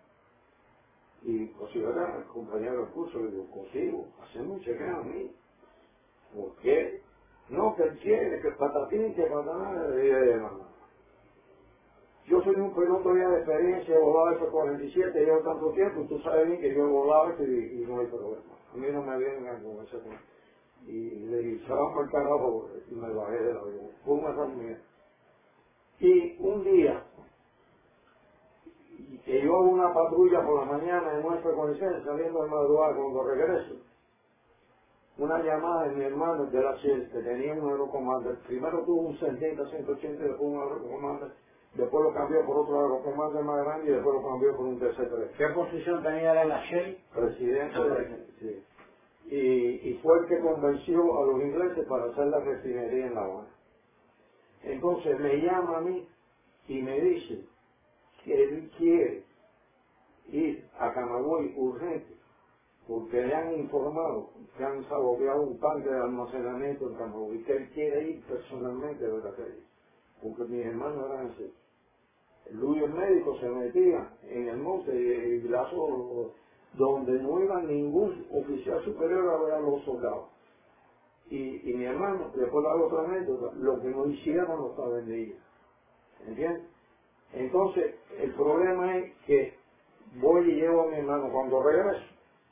Y consigo era el compañero del curso, le digo, consigo, hacemos un chequeo a mí. ¿Por qué? No, que él quiere, que patatín, que patatán, y yo soy un piloto ya de experiencia, he volado F-47, llevo tanto tiempo, y tú sabes bien que yo he volado y no hay problema. A mí no me vienen con ese tema. Y le dije, se va a marcar abajo, y me bajé del avión. Fue una reunión. Y un día, que yo hago una patrulla por la mañana en un F-47, saliendo de madrugada cuando regreso, una llamada de mi hermano de la Shell, que tenía un Eurocommander. Primero tuvo un 70, 180, después un Eurocommander. Después lo cambió por otro Eurocommander más grande y después lo cambió por un TC-3. ¿Qué posición tenía él en la Shell? Presidente. Sí. Y fue el que convenció a los ingleses para hacer la refinería en La Habana. Entonces me llama a mí y me dice que él quiere ir a Camagüey urgente porque le han informado que han saboteado un tanque de almacenamiento en Camagüey, que él quiere ir personalmente de la calle, porque mis hermanos eran así. Luis el médico se metía en el monte y Lazo, donde no iba ningún oficial superior a ver a los soldados. Y mi hermano, después de la otra anécdota, lo que no hicieron lo saben de ella. ¿Entiendes? Entonces, el problema es que voy y llevo a mi hermano. Cuando regreso,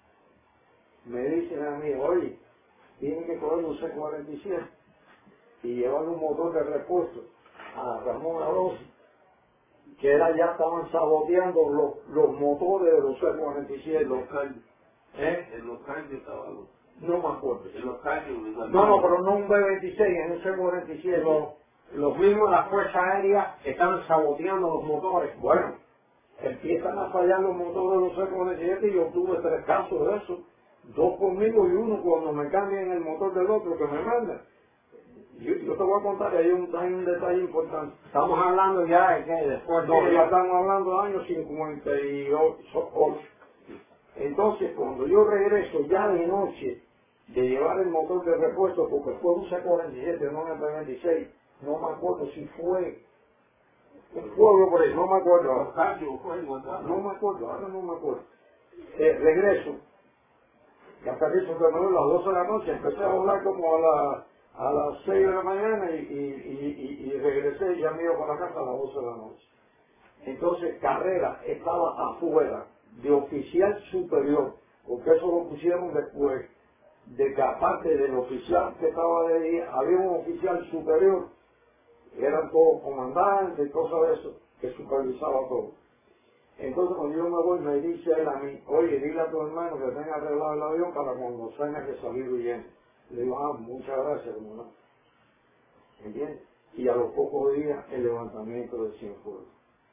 me dicen a mí, oye, tienen que coger un C-47 y llevar un motor de repuesto a Ramón Alonso, que ya estaban saboteando los motores de los C-47. En los caños. En los caños estaba algo. No me acuerdo. En los caños. No, pero no un B-26, en un C-47. Los mismos de la Fuerza Aérea están saboteando los motores. Bueno, empiezan a fallar los motores de los C-47 y yo tuve 3 casos de eso. 2 conmigo y uno cuando me cambian el motor del otro que me mandan. Yo te voy a contar que hay un detalle importante. Estamos hablando ya de que después de... Ya estamos hablando de años 58. Entonces, cuando yo regreso ya de noche de llevar el motor de repuesto, porque fue un C-47, no un F-26, no me acuerdo si fue un pueblo por ahí, no me acuerdo. No me acuerdo, ahora no me acuerdo. Regreso, y hasta que eso terminó a las 12 de la noche, empecé a volar como a las 6 de la mañana y regresé ya me iba para la casa a las 12 de la noche. Entonces Carrera estaba afuera de oficial superior, porque eso lo pusieron después, de que aparte del oficial que estaba de ahí, había un oficial superior, eran todos comandantes y cosas de eso, que supervisaba todo. Entonces cuando yo me voy me dice él a mí, oye, dile a tu hermano que tenga arreglado el avión para cuando tenga que salir huyendo. Le digo, muchas gracias, hermano. ¿Entiendes? Y a los pocos días el levantamiento de Cienfuegos.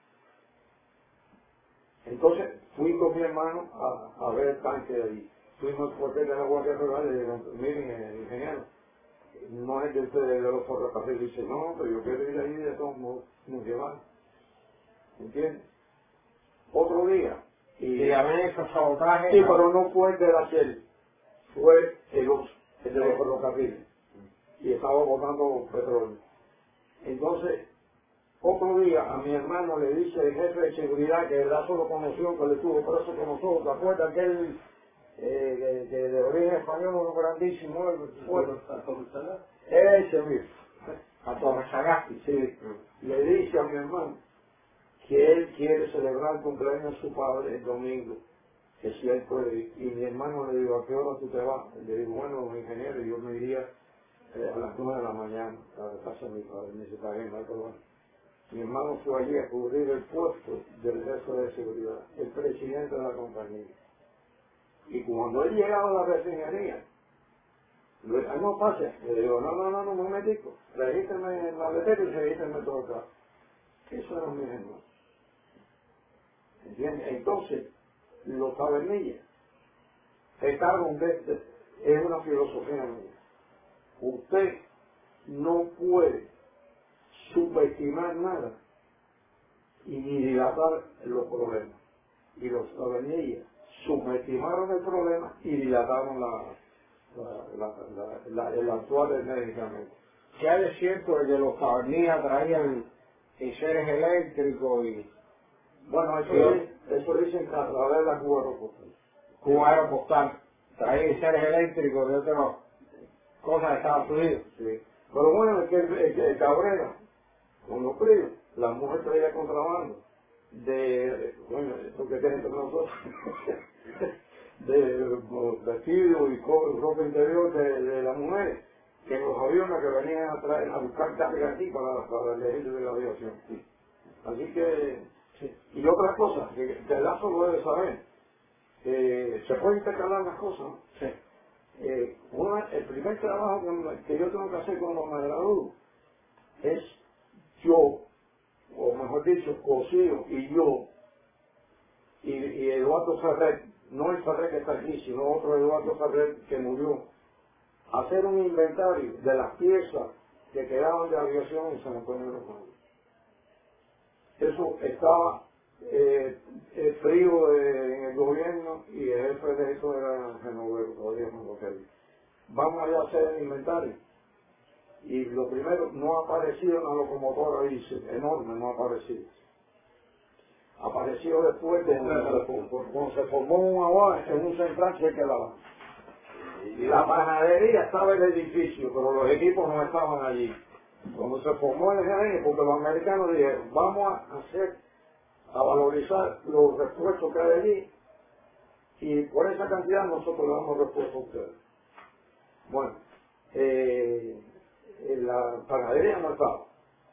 Entonces fui con mi hermano a ver el tanque de ahí. Fuimos al cuartel de la Guardia Rural y le digo, miren, el ingeniero, no es de ustedes de los ferrocarriles. Dice, no, pero yo quiero ir ahí de todos modos, nos llevan. ¿Entiendes? Otro día. Y a ver esos sabotajes. Sí, pero no fue el de la Shell, fue el otro, el de los ferrocarriles. Y estaba botando petróleo. Entonces, otro día a mi hermano le dice el jefe de seguridad que él solo conoció, que le tuvo preso con nosotros. ¿Te acuerdas aquel que de origen español, uno grandísimo? Ese mismo. A Torres Sagasti. Sí. Le dice a mi hermano que él quiere celebrar el cumpleaños de su padre el domingo, que si él puede ir. Y mi hermano le dijo, ¿a qué hora tú te vas? Le digo, bueno, ingeniero, yo me iría a las 9 de la mañana a la casa de mi padre. Me dice, está bien, no hay problema. Mi hermano fue allí a cubrir el puesto del jefe de seguridad, el presidente de la compañía. Y cuando él llegaba a la refinería, le dije, no pase. Le digo, no, un momentico, regístreme en la letra y regístreme todo acá. Eso era mi hermano. ¿Entiendes? Entonces, los tabernillas, es una filosofía mía. Usted no puede subestimar nada y dilatar los problemas. Y los tabernillas subestimaron el problema y dilataron el actual enérgicamente. ¿Qué hay de cierto de que los tabernillas traían seres eléctricos y... Bueno, eso dicen a través de la Cuba Aeropostal. Cuba Aeropostal traían seres eléctricos de otras cosas de Estados Unidos? Sí. Pero bueno, es que el Cabrera, con los fríos, la mujer traía contrabando bueno, esto que tiene entre nosotros, de vestidos y ropa interior de las mujeres, que los aviones que venían a buscar carga aquí para el ejército de la aviación. Sí. Así que, sí. Y otra cosa, que Lazo lo debe saber, se pueden intercalar las cosas, ¿no? Sí. El primer trabajo que yo tengo que hacer cuando me gradúo es yo, o mejor dicho, Cosío y yo, y Eduardo Ferrer, no el Ferrer que está aquí, sino otro Eduardo Ferrer que murió, hacer un inventario de las piezas que quedaban de aviación en San Antonio de los Montes. Eso estaba frío en el gobierno y el jefe de eso era Genovero, todavía no lo quería. Vamos allá a hacer el inventario. Y lo primero, no ha aparecido una locomotora diésel, enorme, no ha aparecido. Apareció después cuando se formó un aguas en un central que quedaba. Y la panadería estaba en el edificio, pero los equipos no estaban allí. Cuando se formó el GRI, porque los americanos dijeron, vamos a valorizar los repuestos que hay allí, y por esa cantidad nosotros le damos repuestos a ustedes. Bueno, la panadería no estaba.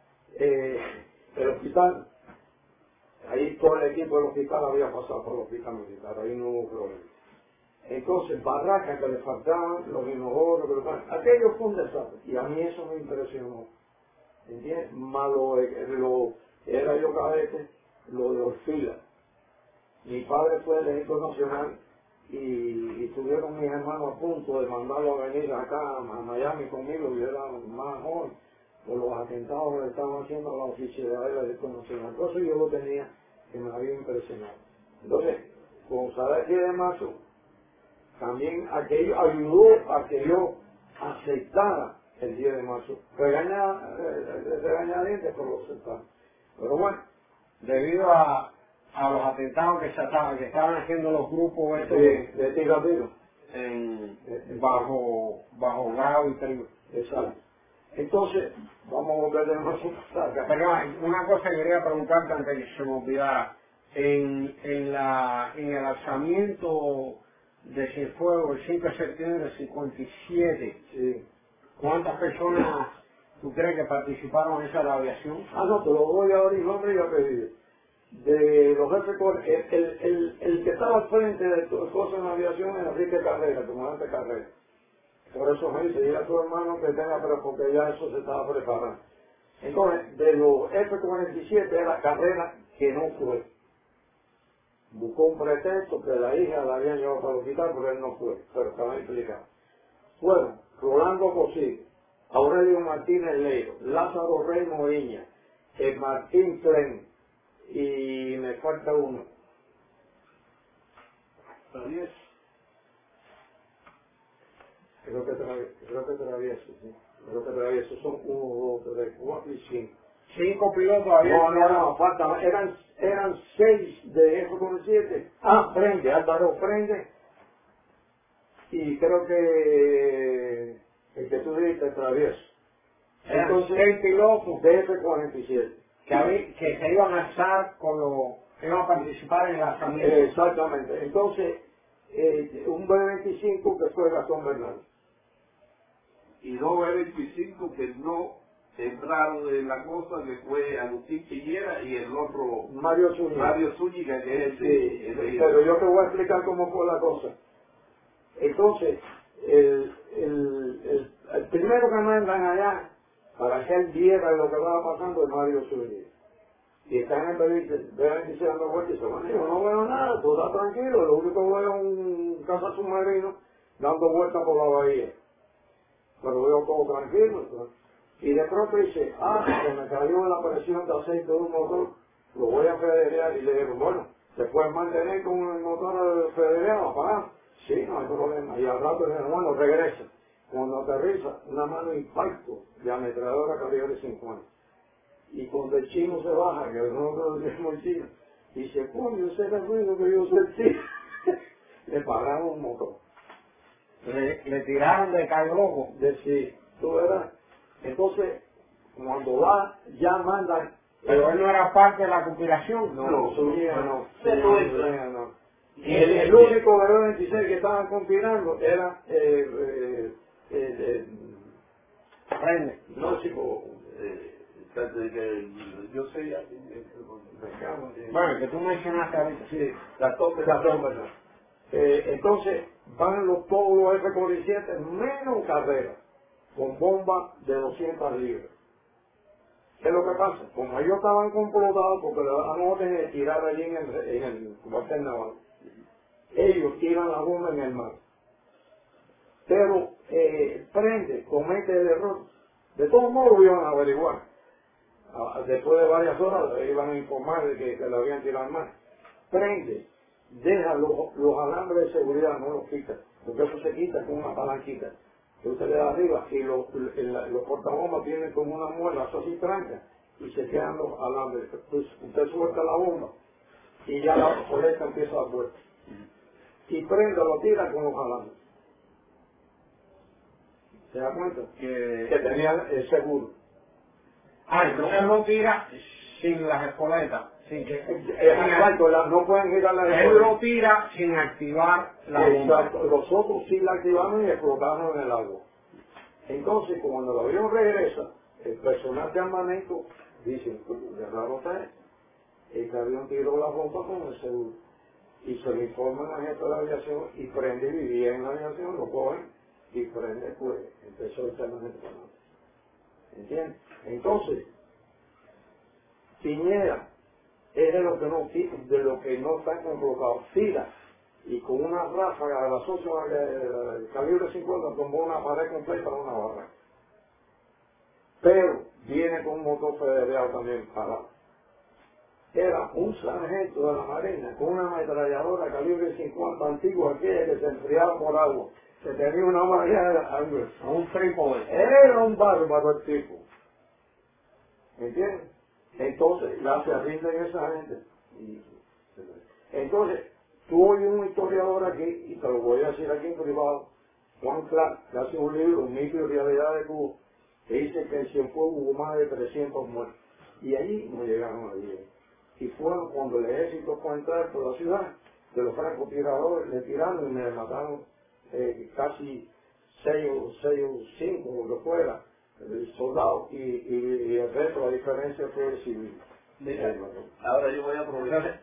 El hospital, ahí todo el equipo del hospital había pasado por el hospital militar, ahí no hubo problema. Entonces, barracas que le faltaban, los inodoros, aquello fue un desastre, y a mí eso me impresionó. ¿Entiendes? Malo era yo cadete, lo de Orfila. Mi padre fue del Ejército Nacional y estuvieron mis hermanos a punto de mandarlo a venir acá a Miami conmigo, y era más joven, por los atentados que le estaban haciendo a la oficialidad del Ejército Nacional. Entonces yo lo tenía, que me había impresionado. Entonces, con saber que de marzo, también aquello ayudó a que yo aceptara el 10 de marzo. Regañadientes por lo aceptar. Pero bueno, debido a los atentados que estaban haciendo los grupos estos de tiradero bajo grado y trigo. Exacto. Entonces, vamos a volver de nuevo acá. Pero una cosa que quería preguntarte antes de que se me olvidara. En el alzamiento de Cienfuegos el 5 de septiembre del 57, sí. ¿Cuántas personas tú crees que participaron en esa aviación? No, te lo voy a dar nombre y apellido. de los jefes, el que estaba al frente de cosas en la aviación es Enrique Carrera, comandante Carrera. Por eso me dice, dile a tu hermano que tenga, pero porque ya eso se estaba preparando. Entonces, de los F-47 era Carrera que no fue. Buscó un pretexto que la hija la habían llevado para el hospital, pero él no fue, pero estaba implicado. Fueron Rolando Cosí, Aurelio Martínez Leiro, Lázaro Rey Moriña, Martín Tren, y me falta uno. Travieso. Creo que travieso, sí. Creo que travieso son 1, 2, 3, 4 y 5. 5 pilotos había. No, falta, eran 6 de F-47. Prende, Álvaro Prende. Y creo que el que tú dijiste, travieso. Entonces, 6 pilotos de F-47. que se iban a alzar con que iban a participar en el lanzamiento. Exactamente. Entonces, un B-25 que fue Gastón Bernal. Y 2 B-25 que no entraron en la cosa, que fue Agustín Piñera y el otro Mario Zúñiga, que es pero yo te voy a explicar cómo fue la cosa. Entonces, el primero que mandan allá para que él viera lo que estaba pasando es Mario Zúñiga. Y está en el B-26 dando vueltas y dice, bueno, yo no veo nada, todo está tranquilo, lo único que veo es un caza submarino dando vueltas por la bahía. Pero veo todo tranquilo. ¿No? Y de pronto dice, se me cayó la presión de aceite de un motor, lo voy a federear. Y le digo, bueno, ¿se puede mantener con el motor federeado, apagado? Sí, no hay problema. Y al rato le digo, bueno, regresa. Cuando aterriza, una mano impacto de ametralladora calibre 50. Y cuando el chino se baja, que nosotros decimos el chino, dice, coño, ese era el ruido que yo sentí. Le pararon un motor. Le tiraron de Cayo Loco. Sí, tú verás. Entonces, cuando va, ya mandan. Pero él no era parte de la compilación. No, Zúñiga no. Zúñiga no. Y el único B-26 que estaban compilando era Prende. no, chico, yo sé ya. Bueno, que tú mencionaste ahorita. sí, Gastón Bernal. Entonces, van todos los F-47 menos Carrera, con bomba de 200 libras. ¿Qué es lo que pasa? Como ellos estaban complotados porque le dan orden de tirar allí en el cuartel naval, ellos tiran la bomba en el mar. Pero Prende, comete el error. De todos modos lo iban a averiguar. Después de varias horas le iban a informar de que le habían tirado al mar. Prende, deja los alambres de seguridad, no los quita, porque eso se quita con una palanquita que usted le da arriba y los portabombas tienen como una muela, eso así tranca y se quedan los alambres. Entonces, usted suelta la bomba y ya la coleta empieza a dar vuelta. Y Prende lo tira con los alambres. ¿Se da cuenta? Que tenía el seguro. Entonces lo tira sin las espoletas. Sin que, exacto, no pueden girar la espoletas. Él lo tira sin activar la bomba. Exacto, los otros sí la activaron y explotaron en el agua. Entonces, cuando el avión regresa, el personal de armamento dice, de raro está, el avión tiró la bomba con el seguro. Y se le informa a la gente de la aviación y Prende vivía en la aviación, lo cogen y Prende pues empezó a echar la gente para adelante. ¿Entiendes? Entonces, Piñera es de lo que no está complotado. Tira y con una ráfaga de las 8 del calibre 50 tomó una pared completa de una barra. Pero viene con un motor federal también parado. Era un sargento de la Marina con una ametralladora calibre 50 antigua aquella que se enfriaba por agua, que tenía una manera un trípode. Era un bárbaro el tipo. ¿Me entiendes? Entonces, ya se rinden esa gente. Entonces, tú oyes un historiador aquí, y te lo voy a decir aquí en privado, Juan Clark, que hace un libro, Mito y Realidad de Cuba, que dice que en Cienfuegos hubo más de 300 muertos. Y allí no llegaron a 10. Y fue cuando el ejército fue a entrar por la ciudad, que los francotiradores le tiraron y me mataron casi 6 o 5, lo que fuera, soldados, y el resto, la diferencia fue el civil. Mira, ahora yo voy a aprovechar.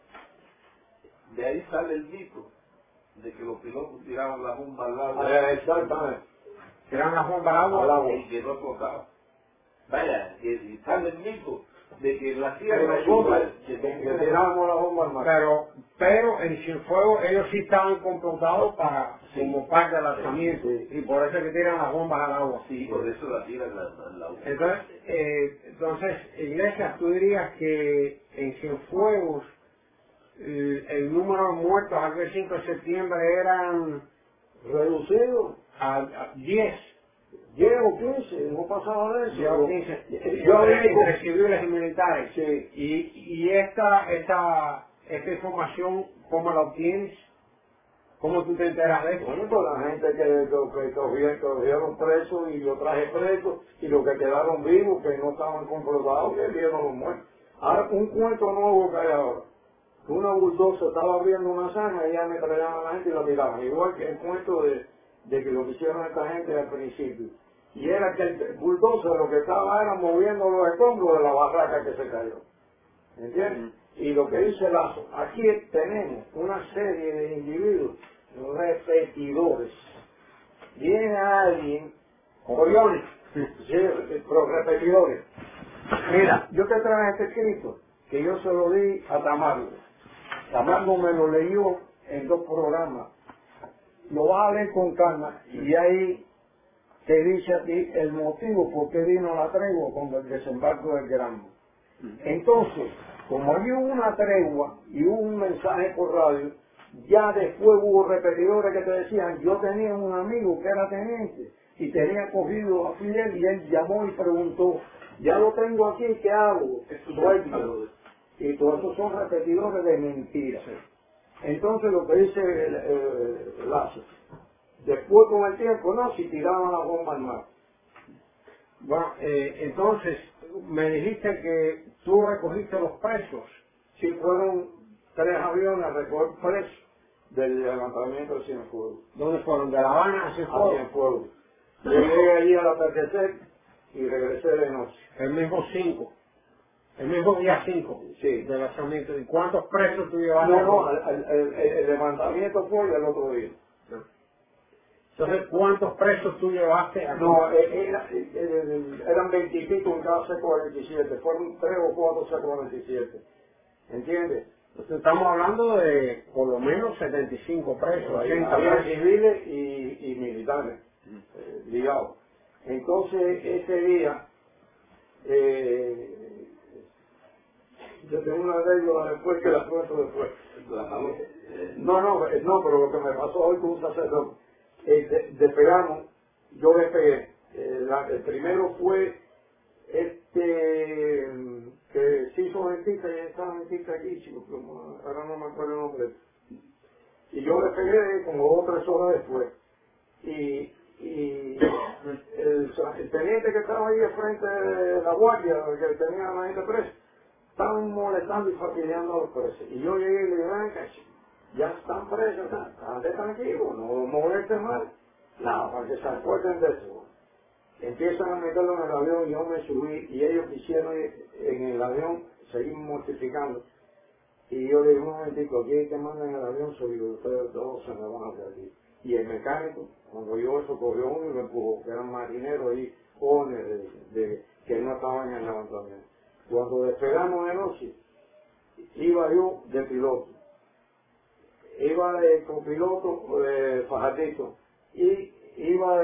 De ahí sale el mito de que los pilotos tiraban la bomba al agua. Exactamente. Tiraban la bomba al agua. Y que no explotaba. Vaya, que sale el mito de que la Que tierra nosotros que tirábamos la bomba al mar. Pero en Cienfuegos ellos sí estaban complotados para, Sí. como parte del lanzamiento, y por eso es que tiran las bombas al agua. Sí, por eso la tiran al agua. Entonces, Iglesias, tú dirías que en Cienfuegos el número de muertos aquel 5 de septiembre eran Reducido a 10. 10 o 15, no pasaba de eso. Yo 15. Yo Entre civiles y militares. Sí. Y esta información, ¿cómo la obtienes? ¿Cómo tú te enteras de eso? Bueno, pues la gente que cogieron presos y yo traje presos y los que quedaron vivos, que no estaban complotados, que vieron los muertos. Ahora, un cuento nuevo que hay ahora. Una bulldozer estaba abriendo una zanja y ya me traían a la gente y la tiraban. Igual que el cuento de que lo que hicieron esta gente al principio. Y era que el bulldozer lo que estaba era moviendo los escombros de la barraca que se cayó. ¿Entiendes? Y lo que dice Lazo, aquí tenemos una serie de individuos repetidores. Viene alguien, coriones, pero repetidores. Mira, yo te traje este escrito que yo se lo di a Tamargo. Tamargo me lo leyó en 2 programas. Lo vas a leer con calma y ahí te dice a ti el motivo por qué vino la tregua con el desembarco del Granma. Entonces, como había una tregua y hubo un mensaje por radio, ya después hubo repetidores que te decían, yo tenía un amigo que era teniente y tenía cogido a Fidel y él llamó y preguntó, ya lo tengo aquí, ¿qué hago? Suéltalo. Y todos esos son repetidores de mentiras. Entonces lo que dice Lazo, después con el tiempo, no, si tiraban la bomba al mar. Bueno, entonces, me dijiste que tú recogiste los presos. Sí, fueron 3 aviones a recoger presos del levantamiento de Cienfuegos. ¿Dónde fueron? ¿De La Habana a A Cienfuegos? Cienfuegos. Yo llegué allí al atardecer y regresé de noche. El mismo 5. El mismo día 5 Sí. de lanzamiento. ¿Y cuántos presos tú llevaste? No, el levantamiento fue el otro día. Entonces, ¿cuántos presos tú llevaste aquí? No, eran 20 y pico en cada C-47, fueron 3 o 4 C-47. ¿Entiendes? Entonces, estamos hablando de por lo menos 75 presos, 80 Había presos. civiles y militares ligados. Entonces, ese día, yo tengo una anécdota después que la cuento después. No, pero lo que me pasó hoy con un sacerdote. Despegamos, yo despegué. El primero fue que se hizo dentista y estaba dentista aquí, chicos, ahora no me acuerdo el nombre. Y yo despegué como 2 o 3 horas después. Y el teniente que estaba ahí al frente de la guardia, que tenía a la gente presa, estaban molestando y fastidiando a los presos. Y yo llegué y le dije, ven acá, ya están presos, estate tranquilo, no molestes más. Nada, para que se acuerden de eso. Empiezan a meterlo en el avión, yo me subí y ellos quisieron en el avión seguir mortificando. Y yo le dije, un momentico, aquí hay que mandar en el avión, soy ustedes todos se me van hacia aquí. Y el mecánico, cuando yo eso, cogió uno y lo empujó, que eran marineros ahí, jóvenes que no estaban en el levantamiento. Cuando despegamos de noche, iba yo de piloto. Iba de copiloto de Fajatito y iba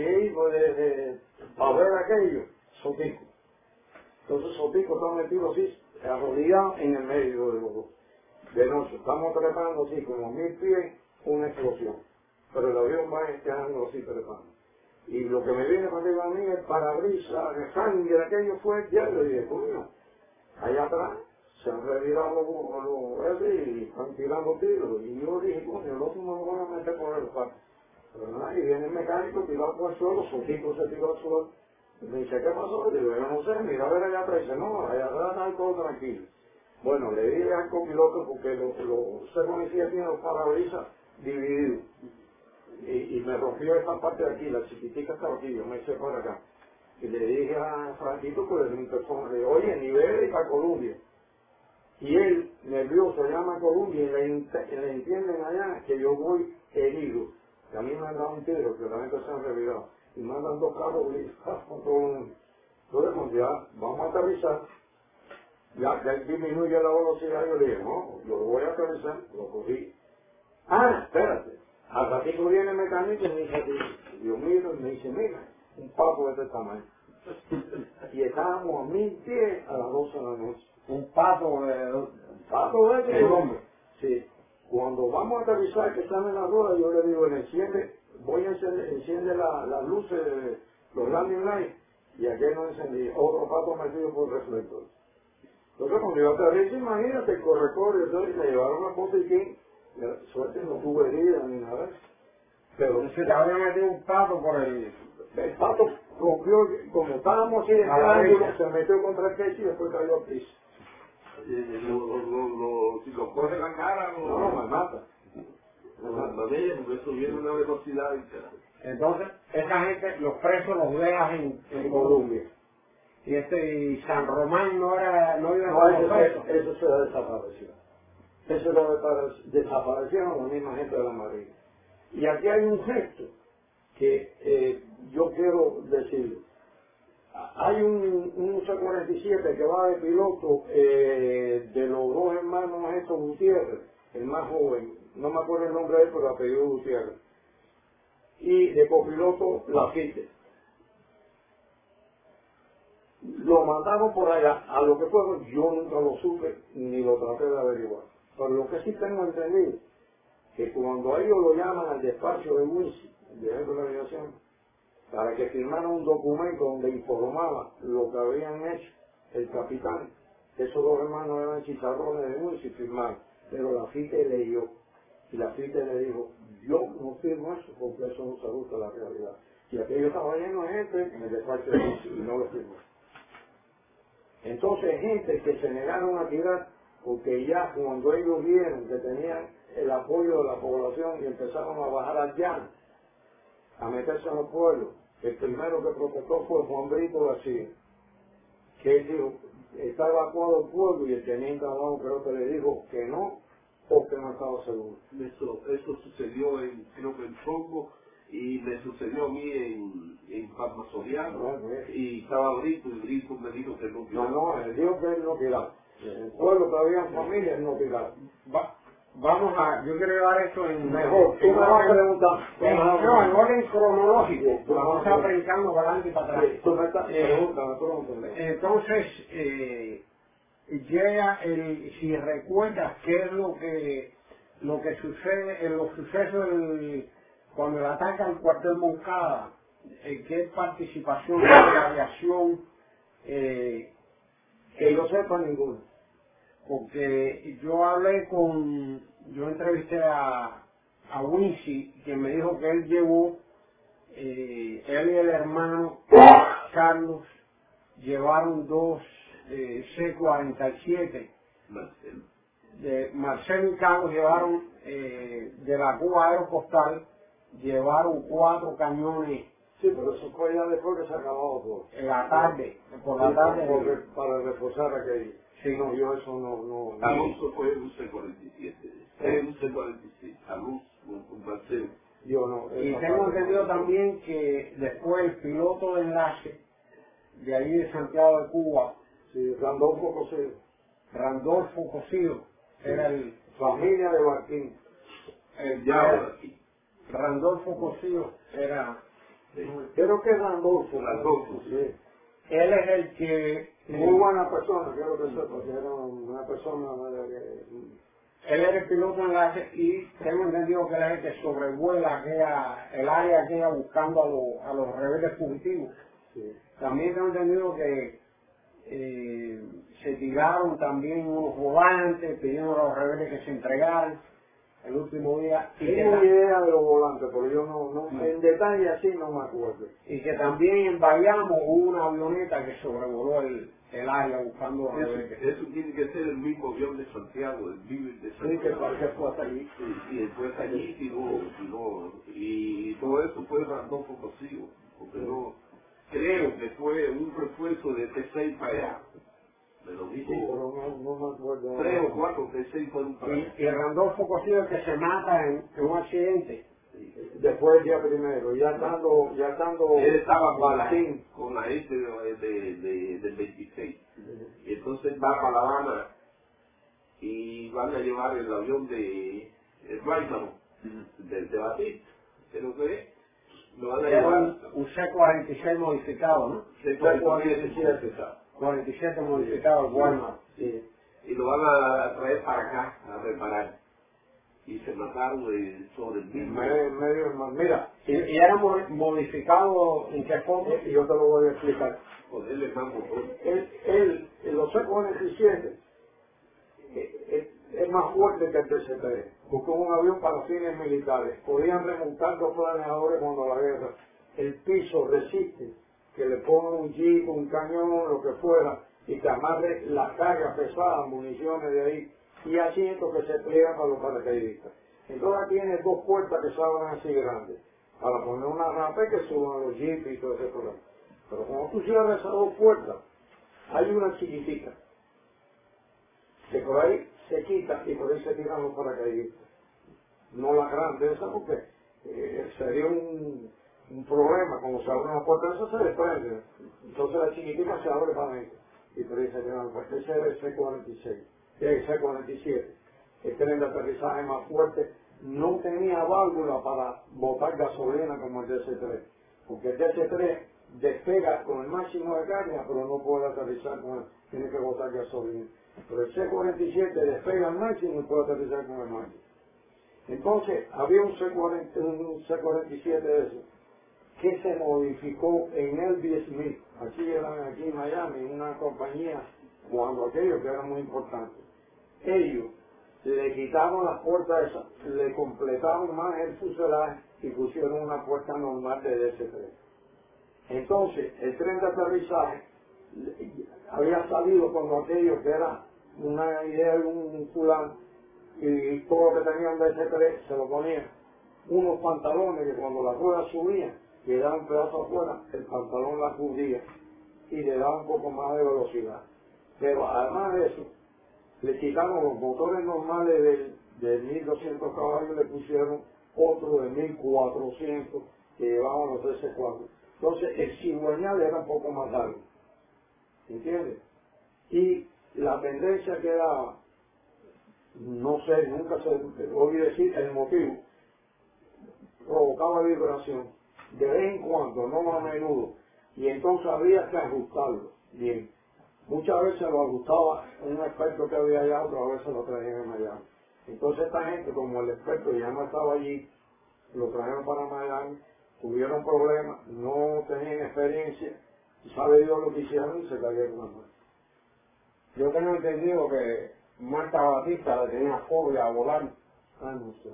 para ver aquello, Sotico. Entonces Sotico está metido así, arrodillado en el medio de los dos. De noche, estamos trepando así, como 1000 pies, una explosión. Pero el avión va quedando así trepando. Y lo que me viene para arriba a mí, el parabrisas, el sangre de aquello fue el hielo. Y dije, coño, allá atrás se han revirado los y están tirando tiros. Y yo dije, coño, el otro me lo van a meter por el parque. Pero nada, y viene el mecánico tirado por el suelo, Sotico se tiró al suelo. Y me dice, ¿qué pasó? Y digo, yo no sé, mira a ver allá atrás. Y dice, no, allá atrás está todo tranquilo. Bueno, le dije al copiloto porque los C-17 tienen los parabrisas divididos. Y me rompió esta parte de aquí, la chiquitica estaba aquí, yo me eché por acá. Y le dije a Franquito, pues mi persona, le dije, oye, nivel para Colombia. Y él, nervioso, llama a Colombia y le entienden allá que yo voy herido. Que a mí me han dado un tiro, que la gente se han revirado. Y mandan 2 carros blindados con todo el mundo. Entonces, cuando ya vamos a aterrizar, ya disminuye la velocidad, yo le dije, no, yo lo voy a aterrizar, lo cogí. Ah, espérate. Al ratito viene el mecánico y me dice, yo miro y me dice, mira, un papo de este tamaño. Y estábamos a 1000 pies a las 12 de la noche. Un pato Pato de el hombre. Sí. Cuando vamos a aterrizar, que están en la rueda, yo le digo, voy a enciende las luces, los landing lights, y aquel no encendí. Otro pato metido por el reflector. Entonces, cuando yo aterrizo, imagínate, el corre, entonces me llevaron a Botiquín, suerte no tuve herida ni nada. Pero Se te había metido un pato por el pato rompió, como estábamos así en el ángulo, se metió contra el techo y después cayó al piso. Si lo coge la cara, No, me mata. porque eso viene a una velocidad. Entonces, esa gente, los presos los dejas en Colombia. Y San Román no iba No, a los presos. eso se desapareció. Eso lo desaparecieron la misma gente de la Marina. Y aquí hay un gesto que yo quiero decirlo. Hay un C-47 que va de piloto de los 2 hermanos estos Gutiérrez, el más joven, no me acuerdo el nombre de él, pero el apellido Gutiérrez, y de copiloto Lafitte. Lo mandaron por allá, a lo que fue, yo nunca lo supe ni lo traté de averiguar. Pero lo que sí tengo entendido, que cuando ellos lo llaman al despacho de Wincy, el director de la aviación, para que firmara un documento donde informaba lo que habían hecho el capitán, esos 2 hermanos eran chicharrones de Wincy, firmaron, pero Lafitte leyó, y Lafitte le dijo, yo no firmo eso porque eso no se ajusta a la realidad. Y aquello estaba lleno de gente en el despacho de Wincy y no lo firmó. Entonces, gente que se negaron a tirar, porque ya cuando ellos vieron que tenían el apoyo de la población y empezaron a bajar al llano, a meterse en los pueblos, el primero que protestó fue Juan Brito García, que él dijo, está evacuado el pueblo, y el teniente Adán creo que le dijo que no, porque no estaba seguro. Eso sucedió creo que en Songo, y me sucedió a mí en Palma Soriano, y estaba Brito, y Brito me dijo que no tiraba. No, él dijo que él no tiraba. En el pueblo que había familias, él no tiraba. Yo quiero llevar esto en Mejor, tú me vas a preguntar. No, en orden cronológico, vamos a estar brincando para adelante y para atrás. Tú me estás preguntando. Entonces, llega si recuerdas qué es lo que sucede en los sucesos cuando le ataca el cuartel Moncada, qué participación de la aviación, Que yo sepa ninguna. porque yo entrevisté a Wincy, quien me dijo que él llevó, él y el hermano Carlos llevaron 2 C-47, de Marcelo y Carlos llevaron de la Cuba Aeropostal, llevaron 4 cañones. Sí, pero eso fue ya después que se acabó todo. En la tarde, por la tarde. Para reforzar aquello. Sí. No, yo eso no. Alonso fue un C-47, un C-46, Alonso, un Marcelo. Yo no. Y tengo entendido también que después el piloto de enlace de ahí de Santiago de Cuba, sí, Randolfo Cosío, era el familia de Martín. Randolfo Cosío era. Creo que es Randolfo. Sí. Él es el que. Muy buena persona, quiero que sepa, porque era una persona Él era el piloto de enlace y tengo entendido que él es el que sobrevuela el área aquella buscando a los rebeldes fugitivos. Sí. También tengo entendido que se tiraron también unos volantes pidiendo a los rebeldes que se entregaran el último día. Tengo una idea de los volantes, pero yo no en detalle así no me acuerdo. Y que también en Bayamo hubo una avioneta que sobrevoló el área buscando a los rebeldes. Eso tiene que ser el mismo avión de Santiago, el Vive de Santiago. Sí, que parece que fue hasta allí. Sí, después allí y todo eso fue Randolfo Cosío, porque no. creo que fue un refuerzo de T6 para allá. Me lo dijo. Sí, pero no me acuerdo. 3 o 4 T6 fueron para allá. Y Randolfo Cosío el que se mata en un accidente. Después del día primero, ya estando Él estaba Martín. con la gente del 26. Y entonces va para La Habana y van a llevar el avión de Wright de Batista. Creo que lo van a Era llevar. un C-46 modificado, ¿no? C-47. 47 modificado, Walmart. Sí. Y lo van a traer para acá a reparar. Y se mataron sobre el mismo. Medio hermano. Mira, ¿Y era modificado en qué forma? yo te lo voy a explicar. Ponerle más motor. Los C-47 es más fuerte que el DC-3, porque es un avión para fines militares. Podían remontar dos planejadores cuando la guerra. El piso resiste, que le pongan un jeep, un cañón, lo que fuera, y que amarre la carga pesada, municiones de ahí, y asientos que se pliegan para los paracaidistas. Entonces tiene dos puertas que se abren así grandes, para poner una rampa y que suban los jeeps y todo ese problema. Pero cuando tú cierras esas dos puertas, hay una chiquitica, que por ahí se quita y por ahí se tiran los paracaidistas. No la grande esa, porque sería un problema. Cuando se abre una puerta de esa se desprende. Entonces la chiquitica se abre para adentro y por ahí se tiran los paracaidistas. Ese era el C-46, el C-47. El tren de aterrizaje más fuerte no tenía válvula para botar gasolina como el DC-3, porque el DC-3 despega con el máximo de carga, pero no puede aterrizar con él, tiene que botar gasolina. Pero el C-47 despega al máximo y puede aterrizar con el máximo. Entonces, había un C-47 de eso, que se modificó en L.B. Smith, aquí en Miami, una compañía, cuando aquello que era muy importante. Ellos le quitaron las puertas esas, le completaron más el fuselaje y pusieron una puerta normal de DC-3. Entonces, el tren de aterrizaje había salido cuando aquello que era una idea de un fulano, y todo lo que tenían de DC-3 se lo ponían unos pantalones que cuando la rueda subía y le daba un pedazo afuera, el pantalón la cubría y le daba un poco más de velocidad. Pero además de eso, le quitaron los motores normales de 1200 caballos, le pusieron otro de 1400 que llevaban los DC-4. Entonces el cigüeñal era un poco más largo, ¿entiendes? Y la tendencia que daba, no sé, nunca se oí decir el motivo, provocaba vibración de vez en cuando, no a menudo, y entonces había que ajustarlo bien. Muchas veces lo ajustaba un experto que había allá, otras veces lo traían allá. Entonces esta gente, como el experto ya no estaba allí, lo trajeron para Miami, tuvieron problemas, no tenían experiencia, y sabe Dios lo que hicieron y se cayeron las manos. Yo tengo entendido que Marta Batista le tenía fobia a volar. No sé.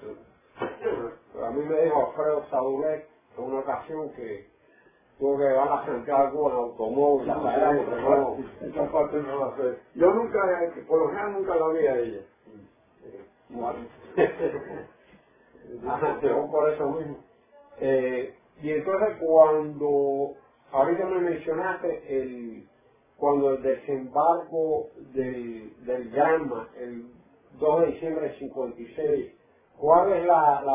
A mí me dijo Alfredo Sadulet en una ocasión que tuvo que llevar a Santiago en automóvil, Esa parte no la sé. Yo nunca, por lo general nunca la vi a ella. Bueno. Yo por eso mismo. Y entonces cuando, ahorita me mencionaste cuando el desembarco del Granma, el 2 de diciembre del 56, ¿cuál es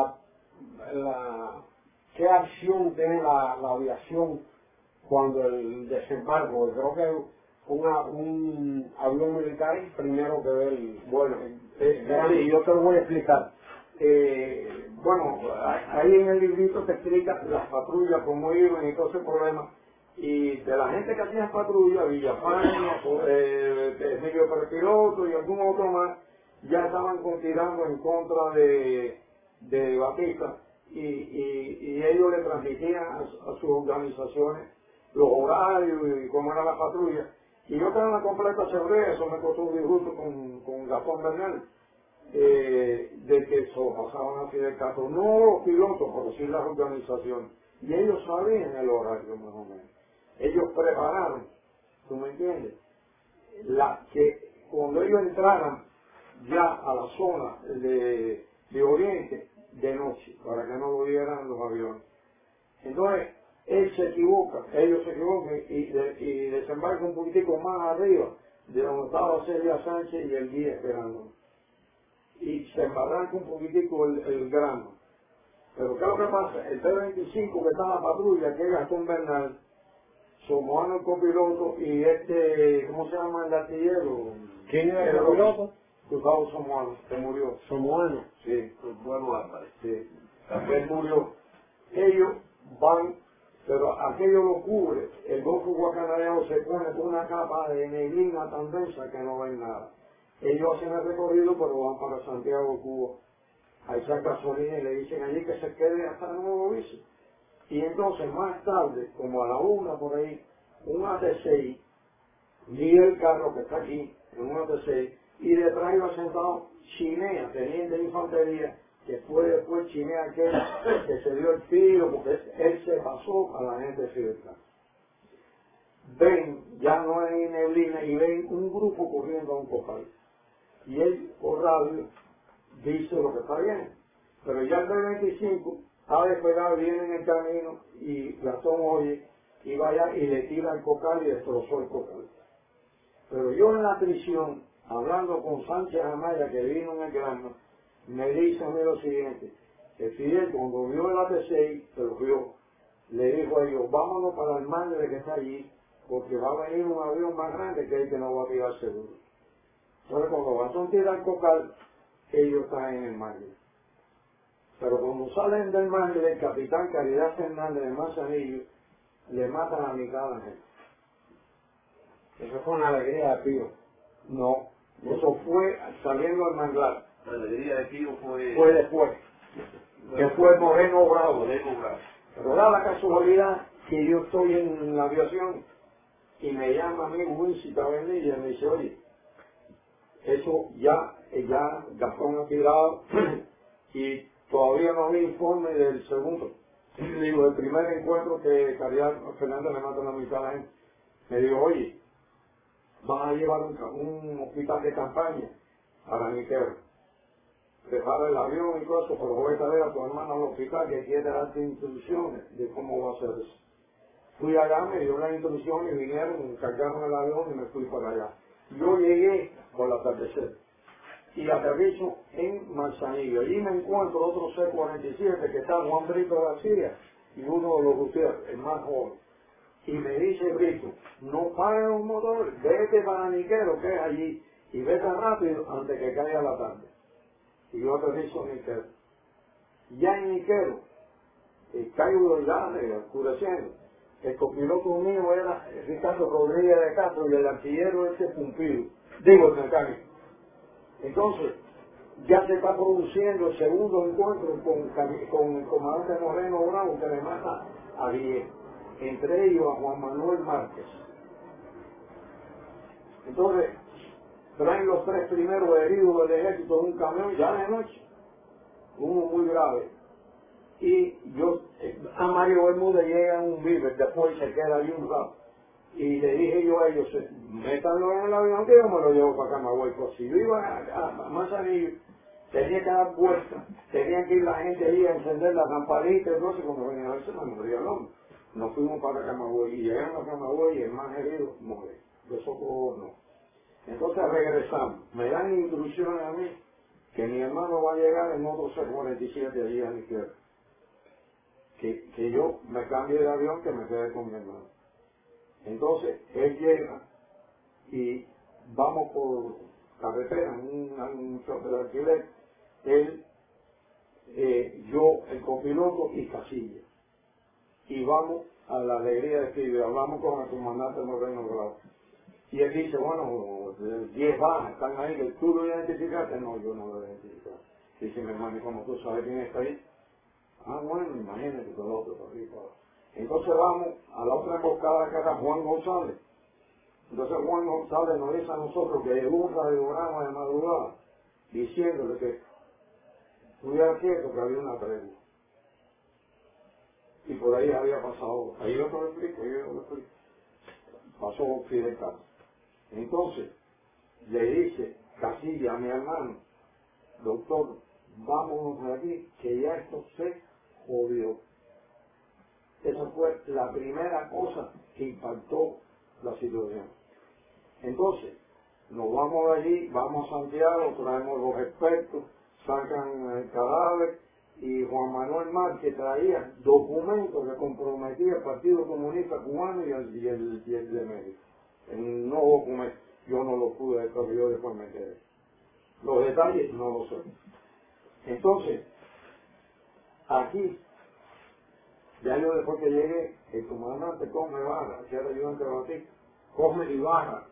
qué acción tiene la aviación cuando el desembarco? Creo que un avión militar es primero que ve Sí, yo te lo voy a explicar. Bueno, ahí en el librito te explica las patrullas, cómo iban y todo ese problema. Y de la gente que hacía patrulla, Villafaña, Emilio Perpiloto y algún otro más, ya estaban conspirando en contra de Batista y ellos le transmitían a sus organizaciones los horarios y cómo era la patrulla. Y yo tengo una completa seguridad, eso me costó un disgusto con Gastón Bernal, de que eso pasaban así de caso, no los pilotos, pero sí las organizaciones. Y ellos sabían el horario más o menos. Ellos prepararon, ¿tú me entiendes? Que cuando ellos entraran ya a la zona de Oriente, de noche, para que no lo vieran los aviones. Entonces, él se equivoca, ellos se equivocan y desembarcan un poquitico más arriba de donde estaba Celia Sánchez y el guía esperando. Y se embarranca un poquitico el grano. Pero ¿qué es lo que pasa? El T-25 que está en la patrulla, que es Gastón Bernal, Somoano el copiloto y ¿cómo se llama el artillero? ¿Quién era el copiloto? Gustavo Somoano, que murió. Somoano. Sí, Bueno, Álvarez. sí. Él murió. Ellos van, pero aquello lo cubre. El Golfo Guacanayao se pone con una capa de neblina tan densa que no ven nada. Ellos hacen el recorrido, pero van para Santiago, Cuba. A echar gasolina y le dicen allí que se quede hasta el nuevo vicio. Y entonces más tarde, como a la 1 por ahí, un AT6 guía el carro que está aquí, en un AT6, y detrás iba sentado Chinea, teniente de infantería, que fue después Chinea que se dio el tiro porque él se pasó a la gente Fidel. Ven, ya no hay neblina, y ven un grupo corriendo a un copal. Y él, por radio, dice lo que está bien. Pero ya el B-25 ha despegado, viene en el camino y Gastón oye y vaya y le tira el cocal y destrozó el cocal. Pero yo en la prisión, hablando con Sánchez Amaya, que vino en el grano, me dice a mí lo siguiente: que Fidel, cuando vio el AT6, se lo vio, le dijo a ellos: vámonos para el Mangle que está allí, porque va a venir un avión más grande que el que nos va a tirar seguro. Entonces cuando Gastón tira el cocal, ellos están en el Mangle. Pero cuando salen del Mangle, el capitán Caridad Fernández de Manzanillo le matan a mitad de la gente. Eso fue una alegría de Pío. No, eso fue saliendo al manglar. La alegría de Pío Fue después, que fue Moreno Bravo. Moreno Bravo. Pero da la casualidad que yo estoy en la aviación y me llama a mí Wincy Tabernilla y me dice: oye, eso ya Gastón ha tirado y todavía no hay informe del segundo. Digo, el primer encuentro que Caridad Fernández le mata a la mitad de la gente. Me dijo: oye, van a llevar un hospital de campaña para Niquero. Prepara el avión y todo eso, pero voy a traer a tu hermano al hospital que quiere darte instrucciones de cómo va a ser eso. Fui allá, me dio las instrucciones, vinieron, cargaron el avión y me fui para allá. Yo llegué por el atardecer y aterrizo en Manzanillo. Allí me encuentro otro C-47 que está Juan Brito García y uno de los Gutiérrez, el más joven. Y me dice Brito: no pares los motores, vete para Niquero, que es allí, y vete rápido antes que caiga la tarde. Y yo aterrizo en Niquero. Ya en Niquero, caigo ya oscureciendo. El copiloto mío era Ricardo Rodríguez de Castro y el artillero Pumpido, digo el mecánico. Entonces, ya se está produciendo el segundo encuentro con el comandante Moreno Bravo, que le mata a 10, entre ellos a Juan Manuel Márquez. Entonces, traen los 3 primeros heridos del ejército en un camión ya de noche, uno muy grave. Y yo, a Mario Bermúdez llega en un Viver, después se queda ahí un rato. Y le dije yo a ellos: métanlo en el avión que yo me lo llevo para Camagüey. Pues si yo iba a Manzanillo, tenía que dar vueltas, tenía que ir la gente ahí a encender la campanita y todo eso. Cuando venía a verse me moría el hombre. Nos fuimos para Camagüey y llegamos a Camagüey y el más herido muere. De socorro no. Entonces regresamos. Me dan instrucciones a mí que mi hermano va a llegar en otro C-47 allí a la izquierda. Que yo me cambie de avión, que me quede con mi hermano. Entonces él llega y vamos por carretera en un choque de alquiler, él, yo, el copiloto y Casilla, y vamos a la alegría de Fidel. Hablamos con el comandante Moreno Bravo y él dice: bueno, 10 bajas están ahí, que tú lo identificaste. No, yo no lo identifico. Dice mi hermano: ¿y cómo tú sabes quién está ahí? Ah, bueno, imagínate todo lo otro por ahí, todo. Entonces vamos a la otra emboscada que era Juan González. Entonces Juan González nos dice a nosotros que llegó un radiograma de madrugada diciéndole que estuviera quieto, que había una tregua. Y por ahí había pasado, ahí yo te lo explico, pasó Fidel Castro. Entonces le dice Casilla a mi hermano: doctor, vámonos de aquí, que ya esto se jodió. Esa fue la primera cosa que impactó la situación. Entonces, nos vamos de allí, vamos a Santiago, traemos los expertos, sacan el cadáver, y Juan Manuel Márquez traía documentos que comprometía al Partido Comunista Cubano y el de México. En no documentos, yo no lo pude, pero yo después me quedé. Los detalles no lo sé. Entonces, aquí, ya yo después que llegué, el comandante Cosme Barra, que era ayudante de Batista, Cosme Barra,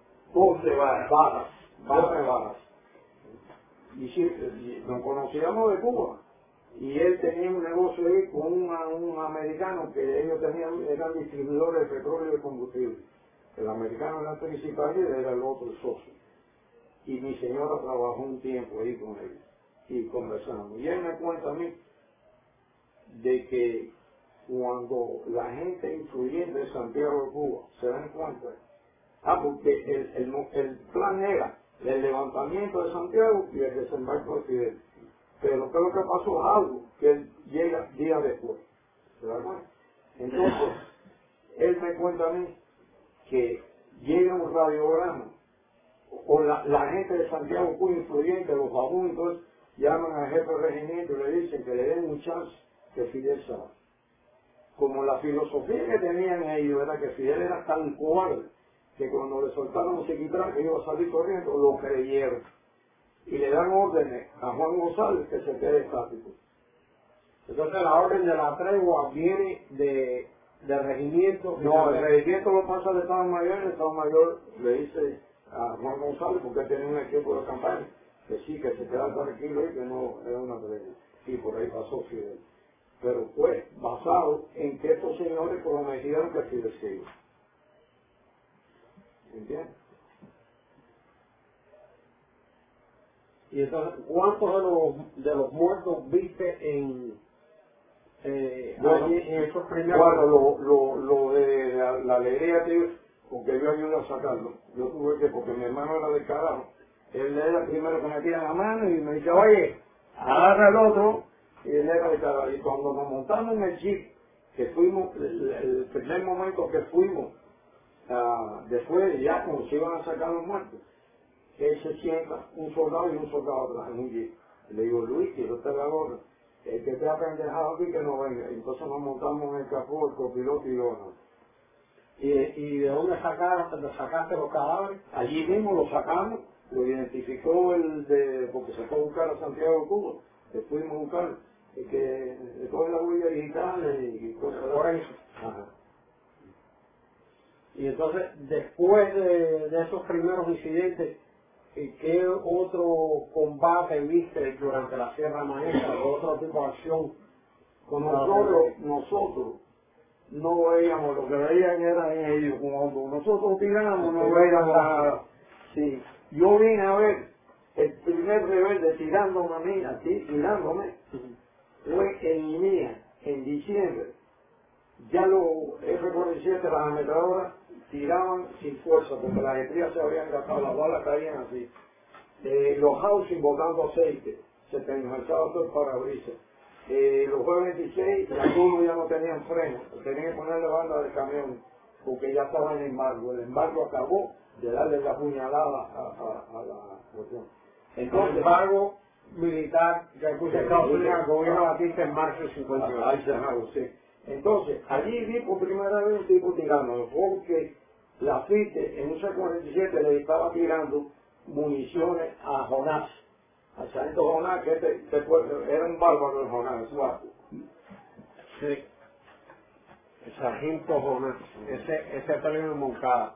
y nos conocíamos de Cuba. Y él tenía un negocio ahí con un americano que ellos eran distribuidores de petróleo y de combustible. El americano era el principal y él era el otro socio. Y mi señora trabajó un tiempo ahí con él y conversamos. Y él me cuenta a mí de que cuando la gente influyente de Santiago de Cuba se dan cuenta, porque el plan era el levantamiento de Santiago y el desembarco de Fidel. Pero creo que pasó algo que él llega días después. ¿Se da cuenta? Entonces, él me cuenta a mí que llega un radiograma, o la gente de Santiago muy influyente, los babunos, entonces llaman al jefe de regimiento y le dicen que le den un chance que Fidel salga. Como la filosofía que tenían ellos era que Fidel era tan cobarde que cuando le soltaron un sequitrán que iba a salir corriendo, lo creyeron. Y le dan órdenes a Juan González que se quede estático. Entonces la orden de la tregua viene del regimiento. No, el regimiento lo pasa de Estado Mayor, y el Estado Mayor le dice a Juan González, porque tenía un equipo de campaña, que sí, que se queda tranquilo y que no era una tregua. Y por ahí pasó Fidel. Pero fue basado en que estos señores prometieron que Fidel se iba. ¿Entiendes? Y entonces, ¿cuántos de los muertos viste en esos primeros? Bueno, lo de la alegría, tío, porque yo ayudé a sacarlo. Yo tuve que, porque mi hermano era del carajo, él era el primero que metía la mano y me dice, oye, agarra el otro, y él era del carajo. Y cuando nos montamos en el jeep, que fuimos, el primer momento que fuimos, después ya cuando se iban a sacar los muertos, él se sienta un soldado y un soldado atrás en un jeep. Le digo, Luis, que yo te la gorra, el que te ha pendejado aquí que no venga. Entonces nos montamos en el capó, el copiloto y yo no. ¿Y de dónde sacaste los cadáveres? Allí mismo lo sacamos, lo identificó porque se fue a buscar a Santiago de Cuba, que fuimos a buscar, que todas las huellas digitales y cosas por eso. Ajá. Y entonces, después de esos primeros incidentes, ¿qué otro combate viste durante la Sierra Maestra? ¿Otro tipo de acción? Nosotros no veíamos, lo que veían eran ellos. Cuando nosotros tiramos no veíamos nada. Sí. Yo vine a ver el primer rebelde tirándome a mí, así, tirándome, fue en Inía, en diciembre. Ya los F-47, las ametralladoras, tiraban sin fuerza, porque las estrías se habían gastado, las balas caían así. Los housing botando aceite, se penalizaba todo el parabrisas. Los F-26, algunos ya no tenían freno, tenían que ponerle banda de camión, porque ya estaba en embargo. El embargo acabó de darle la puñalada a la cuestión. Entonces, el embargo militar que puso Estados Unidos al gobierno Batista en marzo del 58. Ahí se acabó, sí. Entonces, allí vi por primera vez un tipo tirando, porque la FITE en un C-47 le estaba tirando municiones a Jonás, al sargento Jonás, que era un bárbaro el Jonás, guapo. Sí, el sargento Jonás, ese peleo en Moncada.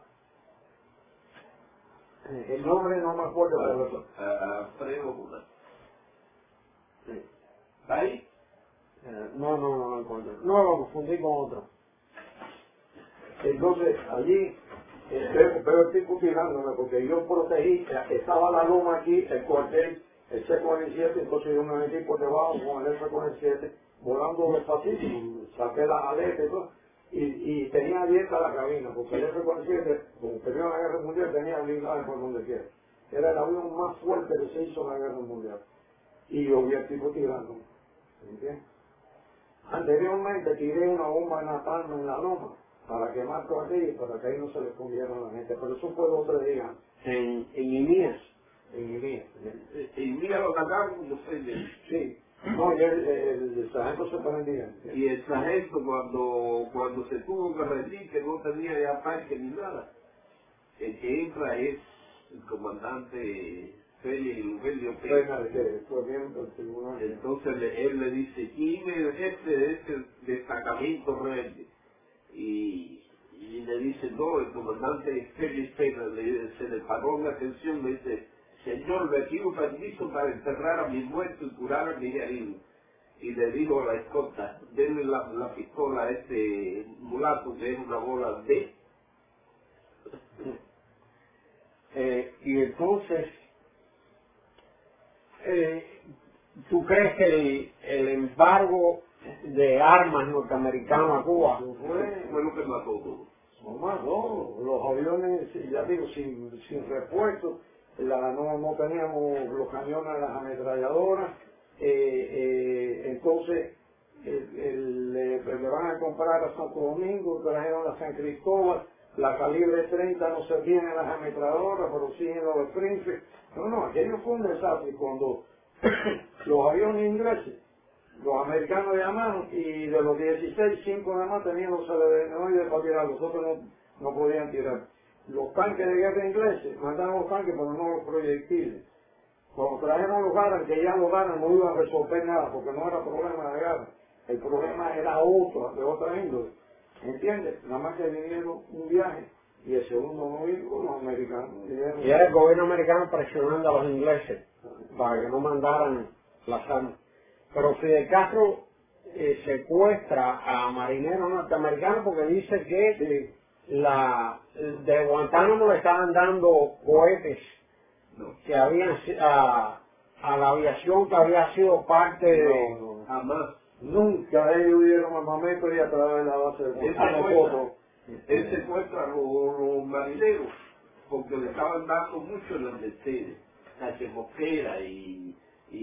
El nombre no me acuerdo, pero Alfredo Jonás. sí. ¿Está ahí? No me acuerdo. No, lo confundí con otro. Entonces, allí veo el tipo tirándome, porque yo protegí, estaba la loma aquí, el cuartel, el C-47, entonces yo me metí por debajo con el F-47, volando despacito, saqué las aletas y todo, y tenía abierta la cabina, porque el F-47, como terminó la guerra mundial, tenía blindaje por donde quiera. Era el avión más fuerte que se hizo en la guerra mundial. Y yo vi al tipo tirándome, ¿entiendes? Anteriormente tiré una bomba de napalm en la loma para quemar todo aquello, para que ahí no se le escondiera a la gente. Pero eso fue 2 o 3 días En Inías. en Iría. En día lo atacaron como 6 veces. Sí. No, y el sargento se prendía. Y el sargento cuando se tuvo que rendir, que no tenía ya parque ni nada, el que entra es el comandante Félix Lugelio Pérez. Que fue miembro del tribunal. Entonces él le dice, ¿quién es este destacamento rebelde? Y le dice, no, el comandante Félix Pérez, se le paró la atención, le dice, señor, le pido permiso para enterrar a mi muerto y curar a mi herido. Y le dijo a la escolta, denle la pistola a este mulato que es una bola de... Y entonces, ¿tú crees que el embargo de armas norteamericano a Cuba fue lo que mató todo? No más, no, los aviones, ya digo, sin repuesto, no teníamos los cañones, las ametralladoras, entonces le van a comprar a Santo Domingo, trajeron a San Cristóbal, la calibre 30 no servían en las ametralladoras, pero sí en los Springfield. No, aquello fue un desastre. Cuando los aviones ingleses, los americanos llamaron y de los 16, 5 nada más tenían los celebenoides para tirar, los otros no podían tirar. Los tanques de guerra ingleses mandaron los tanques, pero no los proyectiles. Cuando trajeron los Garand, que ya los Garand no iban a resolver nada, porque no era problema de Garand, el problema era otro, de otra índole. ¿Entiendes? Nada más que vinieron un viaje y el segundo no vino los americanos. Y era el gobierno americano presionando a los ingleses para que no mandaran las armas. Pero Fidel Castro secuestra a marineros norteamericanos porque dice que de Guantánamo le estaban dando cohetes que habían a la aviación que había sido parte de... Jamás. Nunca ellos dieron armamento y a través de la base de Guantánamo. Él secuestra a los marineros porque le estaban dando mucho en las Mercedes, Sánchez Mosquera y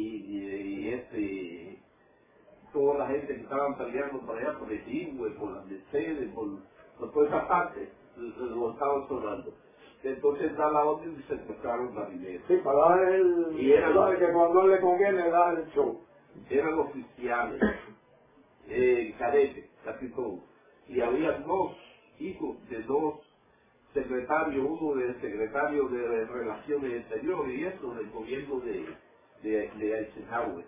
toda la gente que estaban peleando por allá, por el Ingüe, por las Mercedes, por toda esa parte, lo estaban sonando. Entonces da la orden de secuestrar a los marineros. Sí, para dar el... Y era que cuando le conviene dar el show. Eran oficiales, cadetes, casi todos. Y había 2 hijos de 2 secretarios, uno del secretario de Relaciones Exteriores y eso del gobierno de Eisenhower.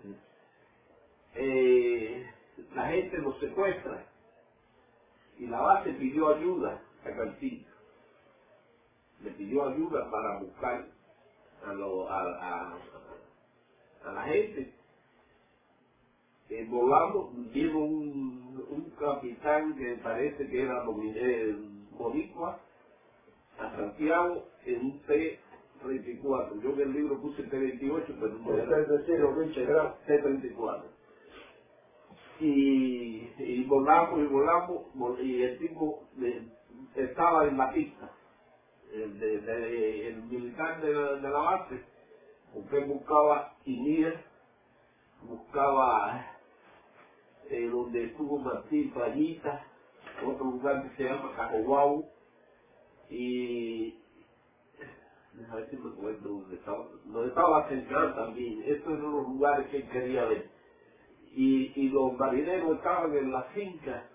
La gente los secuestra y la base pidió ayuda a Cantillo. Le pidió ayuda para buscar a la gente. Volando, vino un capitán que parece que era boricua a Santiago en un T-34. Yo en el libro puse T-28, pero no era T-34. Y volamos, y el tipo estaba en la pista, el militar de la base, porque buscaba Inías, buscaba donde estuvo Martín Playita, otro lugar que se llama Cajoguau, y a ver si me acuerdo donde estaba Central también. Estos eran los lugares que él quería ver. Y los marineros estaban en la finca,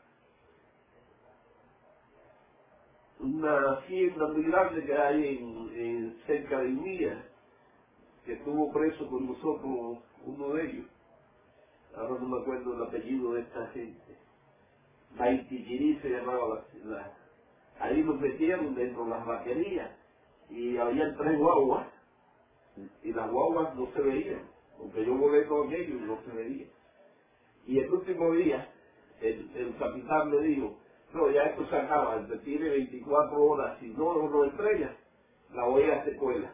una hacienda muy grande que hay en cerca de Mía, que estuvo preso con nosotros uno de ellos. Ahora no me acuerdo el apellido de esta gente. Baitiquirí se llamaba ahí nos metieron dentro de las vaquerías y había 3 guaguas y las guaguas no se veían, porque yo volé con ellos y no se veía. Y el último día el capitán me dijo, no, ya esto se acaba, tiene 24 horas, si no lo estrella, la voy a secuela.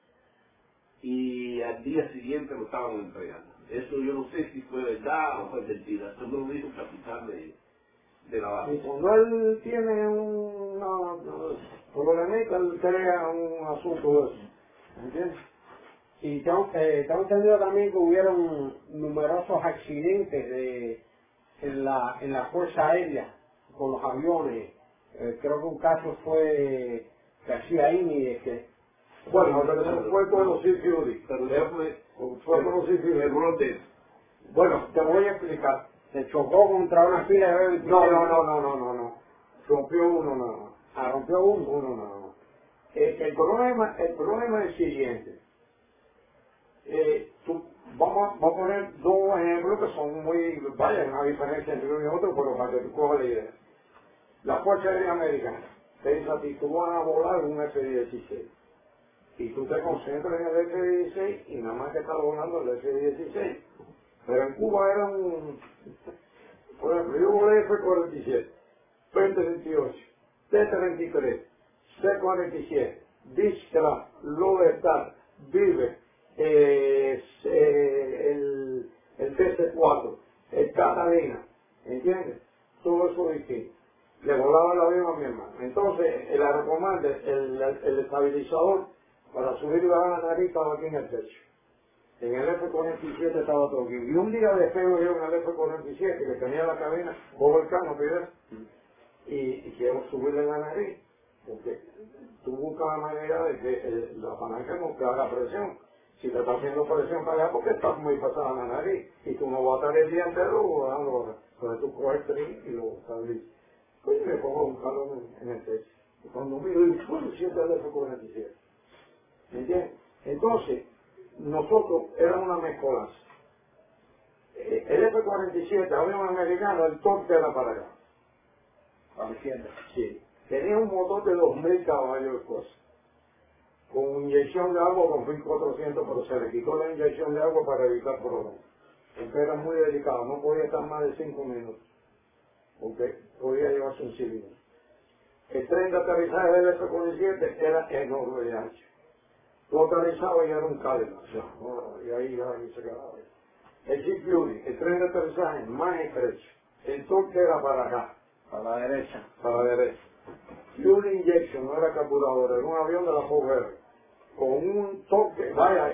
Y al día siguiente lo estaban entregando. Eso yo no sé si fue verdad o fue mentira. Eso me lo dijo el capitán de la base. Y cuando él tiene una problemita, él crea un asunto de eso. ¿Entiendes? Y tengo entendido también que hubieron numerosos accidentes en en la Fuerza Aérea con los aviones. Creo que un caso fue García Íñiguez, que Bueno, pero eso fue con los Sea Fury. Pero ya fue Fue con los Sea Fury. el Rote. bueno, te voy a explicar. Se chocó contra una fila de B-27. No. Rompió uno nada más. Ah, rompió uno. Uno nada más. El problema es el siguiente. Vamos a poner dos ejemplos que son muy, vaya, una diferencia entre uno y otro, pero para que tú cojas la idea. La Fuerza Aérea Americana te dice a ti, tú vas a volar un F-16. Y tú te concentras en el F-16 y nada más que estás volando el F-16. Pero en Cuba era por ejemplo, yo volé F-47, P-38, T-33, C-47, Beechcraft, Lodestar, Vive, el TC-4, el Catalina, ¿entiendes? Todo eso distinto. Le volaba el avión a mi hermano. Entonces, el aerocomando, el estabilizador, para subir y bajar la nariz estaba aquí en el techo. En el F-47 estaba todo aquí. Y un día despego yo en el F-47, que tenía la cabina, cojo el cano, y quiero subirle la nariz, porque tú buscas la manera de que la palanca no te haga presión. Si te está haciendo presión para allá, porque estás muy pasada en la nariz, y tú no vas a estar el día entero dando horas. Entonces tú coges el tren y lo estabilizas. Pues me pongo un calor en el techo. Y cuando miro, digo, siento el F-47. ¿Me entiendes? Entonces, nosotros éramos una mezcolanza. El F-47, avión americano, el torque era para acá. Sí. Tenía un motor de 2000 caballos de fuerza. Con inyección de agua con 1400, pero se le quitó la inyección de agua para evitar problemas. Porque era muy delicado, no podía estar más de 5 minutos. Porque podía llevarse un cilindro. El tren de aterrizaje del F-47 era enorme de ancho. Tú aterrizabas y era un Cadillac, y ahí se quedaba. El Sea Fury, el tren de aterrizaje más estrecho. El torque era para acá, A la derecha. para la derecha. Fuel injection, no era carburador, era un avión de la Ford Herbert, con un torque, vaya,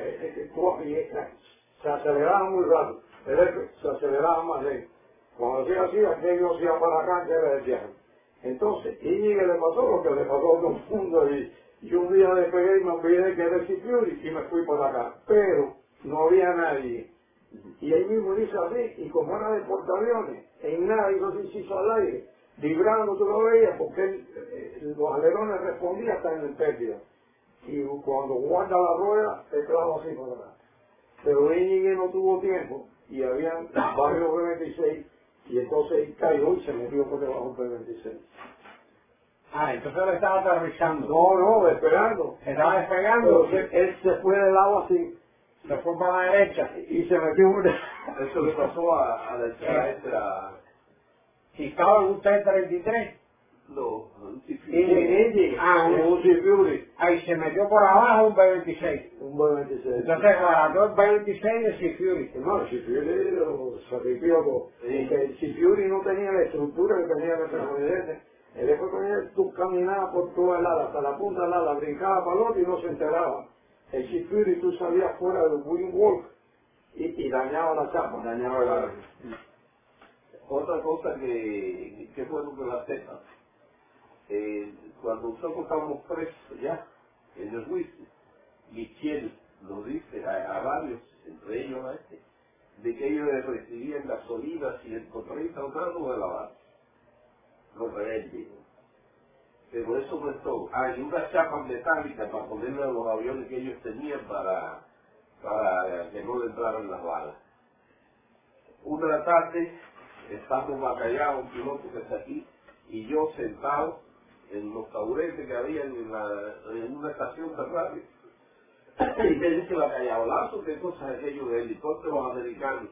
se aceleraba muy rápido, el F se aceleraba más lento. Cuando hacía así, aquello hacía para acá, que era el viaje. Entonces, y le pasó lo que le pasó a todo el mundo, y un día despegué y me olvidé que era el Sea Fury y me fui para acá. Pero no había nadie. Y ahí mismo dice así, y como era de portaaviones, en nada hizo así, se hizo al aire, vibrando, tú lo veías, porque los alerones respondían hasta en el pérdida. Y cuando guarda la rueda, te clava así para atrás. Pero Íñiguez no tuvo tiempo, y habían varios B-26, y entonces él cayó y se metió por debajo del B-26. Ah, entonces lo estaba aterrizando. No, esperando. Estaba despegando. Pero él se fue del lado así, Se fue para la derecha. y se metió un... Eso le pasó a la chica esta, Y estaba en un T-33. no, un Íñiguez, un Sea Fury, Ahí se metió por abajo un B-26. un B-26. Entonces guardó el B-26 y el Sea Fury. No, el Sea Fury lo sacrificó todo. Sí. Porque el Sea Fury no tenía la estructura que tenía el F-47. El F-47 tú caminabas por toda el ala, hasta la punta del ala, brincaba para el otro y no se enteraba. El Sea Fury tú salías fuera del wingwalk y dañaba la chapa, dañaba el ala. Otra cosa que fue lo que la sepa, cuando nosotros estábamos presos ya en el juicio, Michel nos dice a varios, entre ellos a este, de que ellos recibían gasolina 130 grados de la base, los rebeldes. Pero eso no es todo. Hay unas chapas metálicas para ponerle a los aviones que ellos tenían para que no le entraran las balas. Una tarde, estando Bacallao, un piloto que está aquí, y yo sentado en los taburetes que había en una estación de radio. Y me dice Bacallao, Lazo, ¿qué cosas es aquello de helicópteros americanos?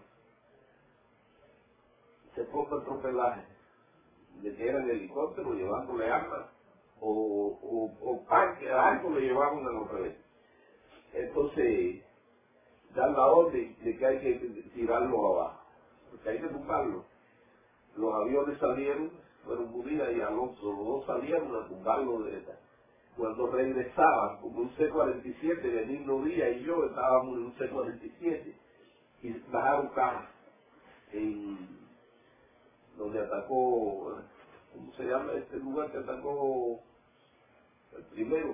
Se ponga el tropelaje de que eran helicópteros llevándole armas o algo le llevaban a los rebeldes. Entonces, dan la orden de que hay que tirarlo abajo, porque hay que tumbarlo. Los aviones salieron, fueron Murilla y Alonso, los dos salieron a tumbarlo de esta. Cuando regresaban, como un C-47, Benigno Díaz y yo estábamos en un C-47 y bajaron cajas en donde atacó, ¿cómo se llama este lugar que atacó el primero?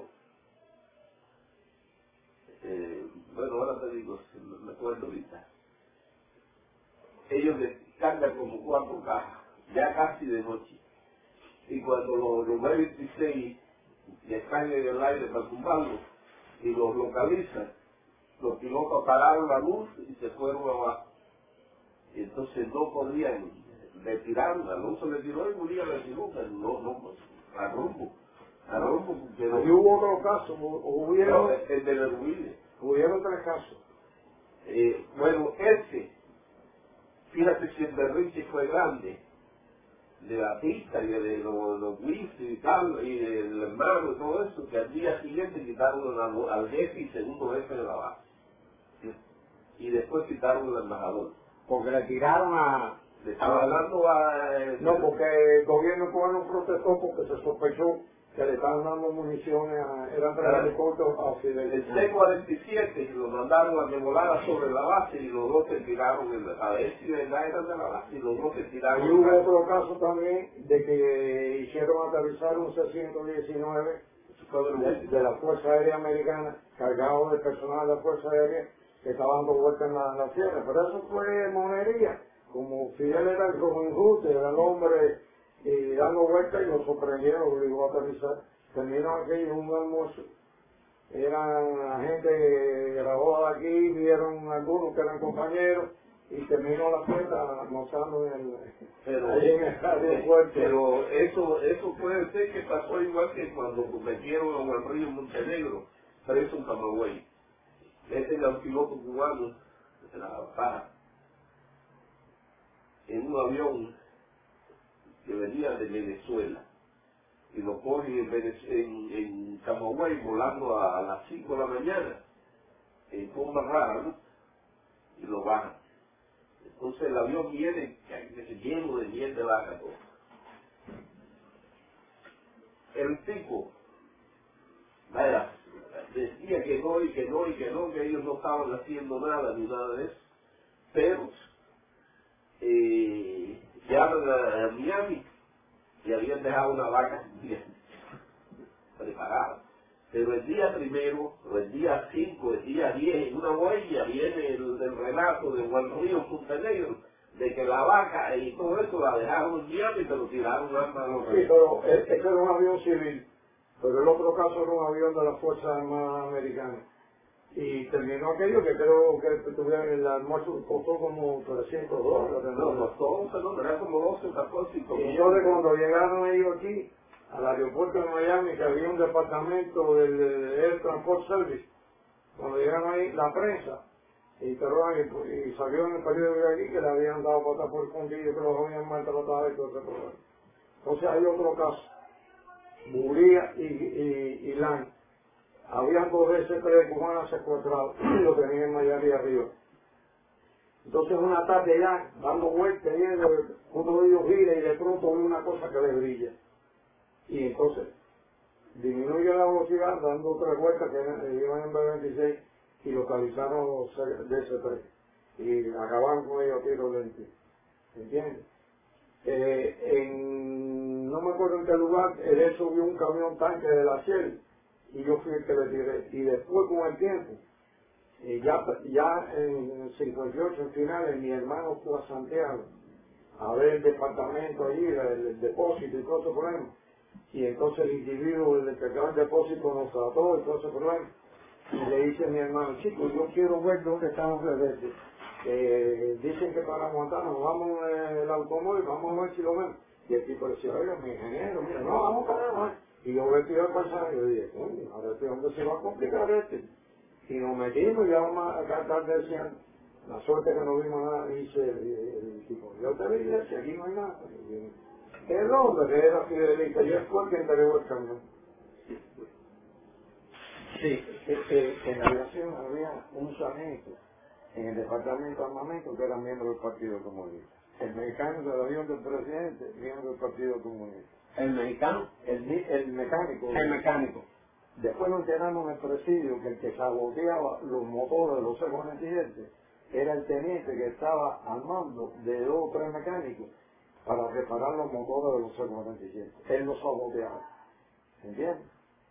Bueno, ahora te digo, si me acuerdo ahorita. Ellos le cargan como 4 cajas, ya casi de noche. Y cuando los B-26 están en el aire para tumbarlos y los localizan, los pilotos pararon la luz y se fueron abajo. Y entonces no podían, le tiraron, la luz se le tiró y moría la piloto, a rumbo, porque no. Y hubo otro caso, hubieron, El de la Rubile. hubieron 3 casos. Bueno, fíjate si el berrinche fue grande, de la pista y de los whisky y tal, y del hermano y todo eso, que al día siguiente quitaron al jefe y segundo jefe de la base. Y después quitaron al embajador. Porque le tiraron a... Le estaba hablando a... No, porque el gobierno cubano protestó porque se sospechó que le estaban dando municiones, eran 3 helicópteros a Fidel. El C-47 lo mandaron a que volara sobre la base y los dos se tiraron, a ver si de verdad eran de la base, y los dos se tiraron. Y hubo otro caso también de que hicieron aterrizar un C-119 de la Fuerza Aérea Americana, cargado de personal de la Fuerza Aérea, que estaba dando vueltas en la tierra. Pero eso fue monería. Como Fidel era el Robin Hood, era el hombre dando vueltas, y lo sorprendieron, lo obligó a aterrizar. Terminó aquello un almuerzo. Eran la gente que grabó de aquí, vieron algunos que eran compañeros, y terminó la fiesta almorzando ahí en el aeropuerto. Pero eso puede ser que pasó igual que cuando metieron a Juan Río Montenegro preso en Camagüey. Este era un piloto cubano que trabajaba en un avión que venía de Venezuela y lo cogen en Camagüey volando a las 5 de la mañana en Pomba Rara, ¿no? Y lo bajan. Entonces el avión viene lleno de miel de vaca todo. El tipo, vaya, decía que no y que no y que no, que ellos no estaban haciendo nada ni nada de eso, pero llaman a Miami y habían dejado una vaca bien preparada. Pero el día primero, o el día 5, el día 10, en una huella viene el relato de Juan Río Montenegro, de que la vaca y todo eso la dejaron en Miami, pero tiraron armas a los reyes. Sí, pero ese era un avión civil, pero el otro caso era un avión de las Fuerzas Armadas Americanas. Y terminó aquello que creo que tuvieron el almuerzo, costó como $300. No, todos, perdón, era como 12, 14 y Y entonces cuando llegaron ellos aquí, al aeropuerto de Miami, que había un departamento del Air Transport Service, cuando llegaron ahí, la prensa, y salió en el periódico de aquí que le habían dado patas por el fundillo, que los habían maltratado y todo ese problema. Entonces hay otro caso, Buría y Lan. Habían 2 veces 3 cubanas secuestrados y lo tenían en Miami arriba. Entonces una tarde ya, dando vueltas, uno de ellos gira y de pronto ve una cosa que le brilla. Y entonces disminuye la velocidad dando 3 vueltas que iban en B-26 y localizaron los DC-3 y acabaron con ellos a tiro lento. ¿Entiendes? No me acuerdo en qué lugar, él subió un camión tanque de la Shell y yo fui el que le tiré. Y después con el tiempo, ya en el 58 en finales, mi hermano fue a Santiago a ver el departamento allí, el depósito y todo ese problema. Y entonces el individuo, el encargado del depósito, nos trató y todo ese problema. Y le dice a mi hermano, chicos, yo quiero ver dónde están los rebeldes. Dicen que para aguantarnos, vamos en el automóvil, vamos a ver si lo ven. Y el tipo decía, oiga, mi ingeniero, mira, no, vamos para allá. Y yo vestí el pasaje y yo dije, coño, ahora este hombre se va a complicar Y nos metimos y ya vamos a cantar decían, la suerte que no vimos nada, dice el tipo, yo te vi, si aquí no hay nada. El hombre que era fidelista, y él fue el que entregó el camión. Sí, en la aviación había un sargento en el departamento de armamento que era miembro del Partido Comunista. El mecánico del avión del presidente, miembro del Partido Comunista. ¿El mexicano? El mecánico. El mecánico. Después nos enteramos en el presidio que el que saboteaba los motores de los C-47 era el teniente que estaba al mando de 2 o 3 mecánicos para reparar los motores de los C-47. Él los saboteaba. ¿Entiendes?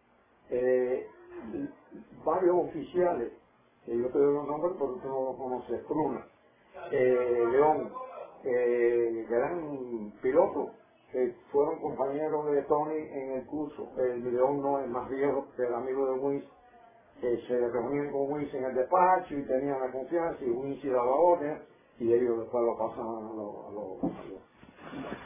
Varios oficiales, que yo te doy los nombres porque tú no los conoces, Pruna, León, que eran pilotos, que fueron compañeros de Tony en el curso. El León no es más viejo que el amigo de Wins, se reunían con Wins en el despacho y tenían la confianza y Wins daba orden y ellos después lo pasan a los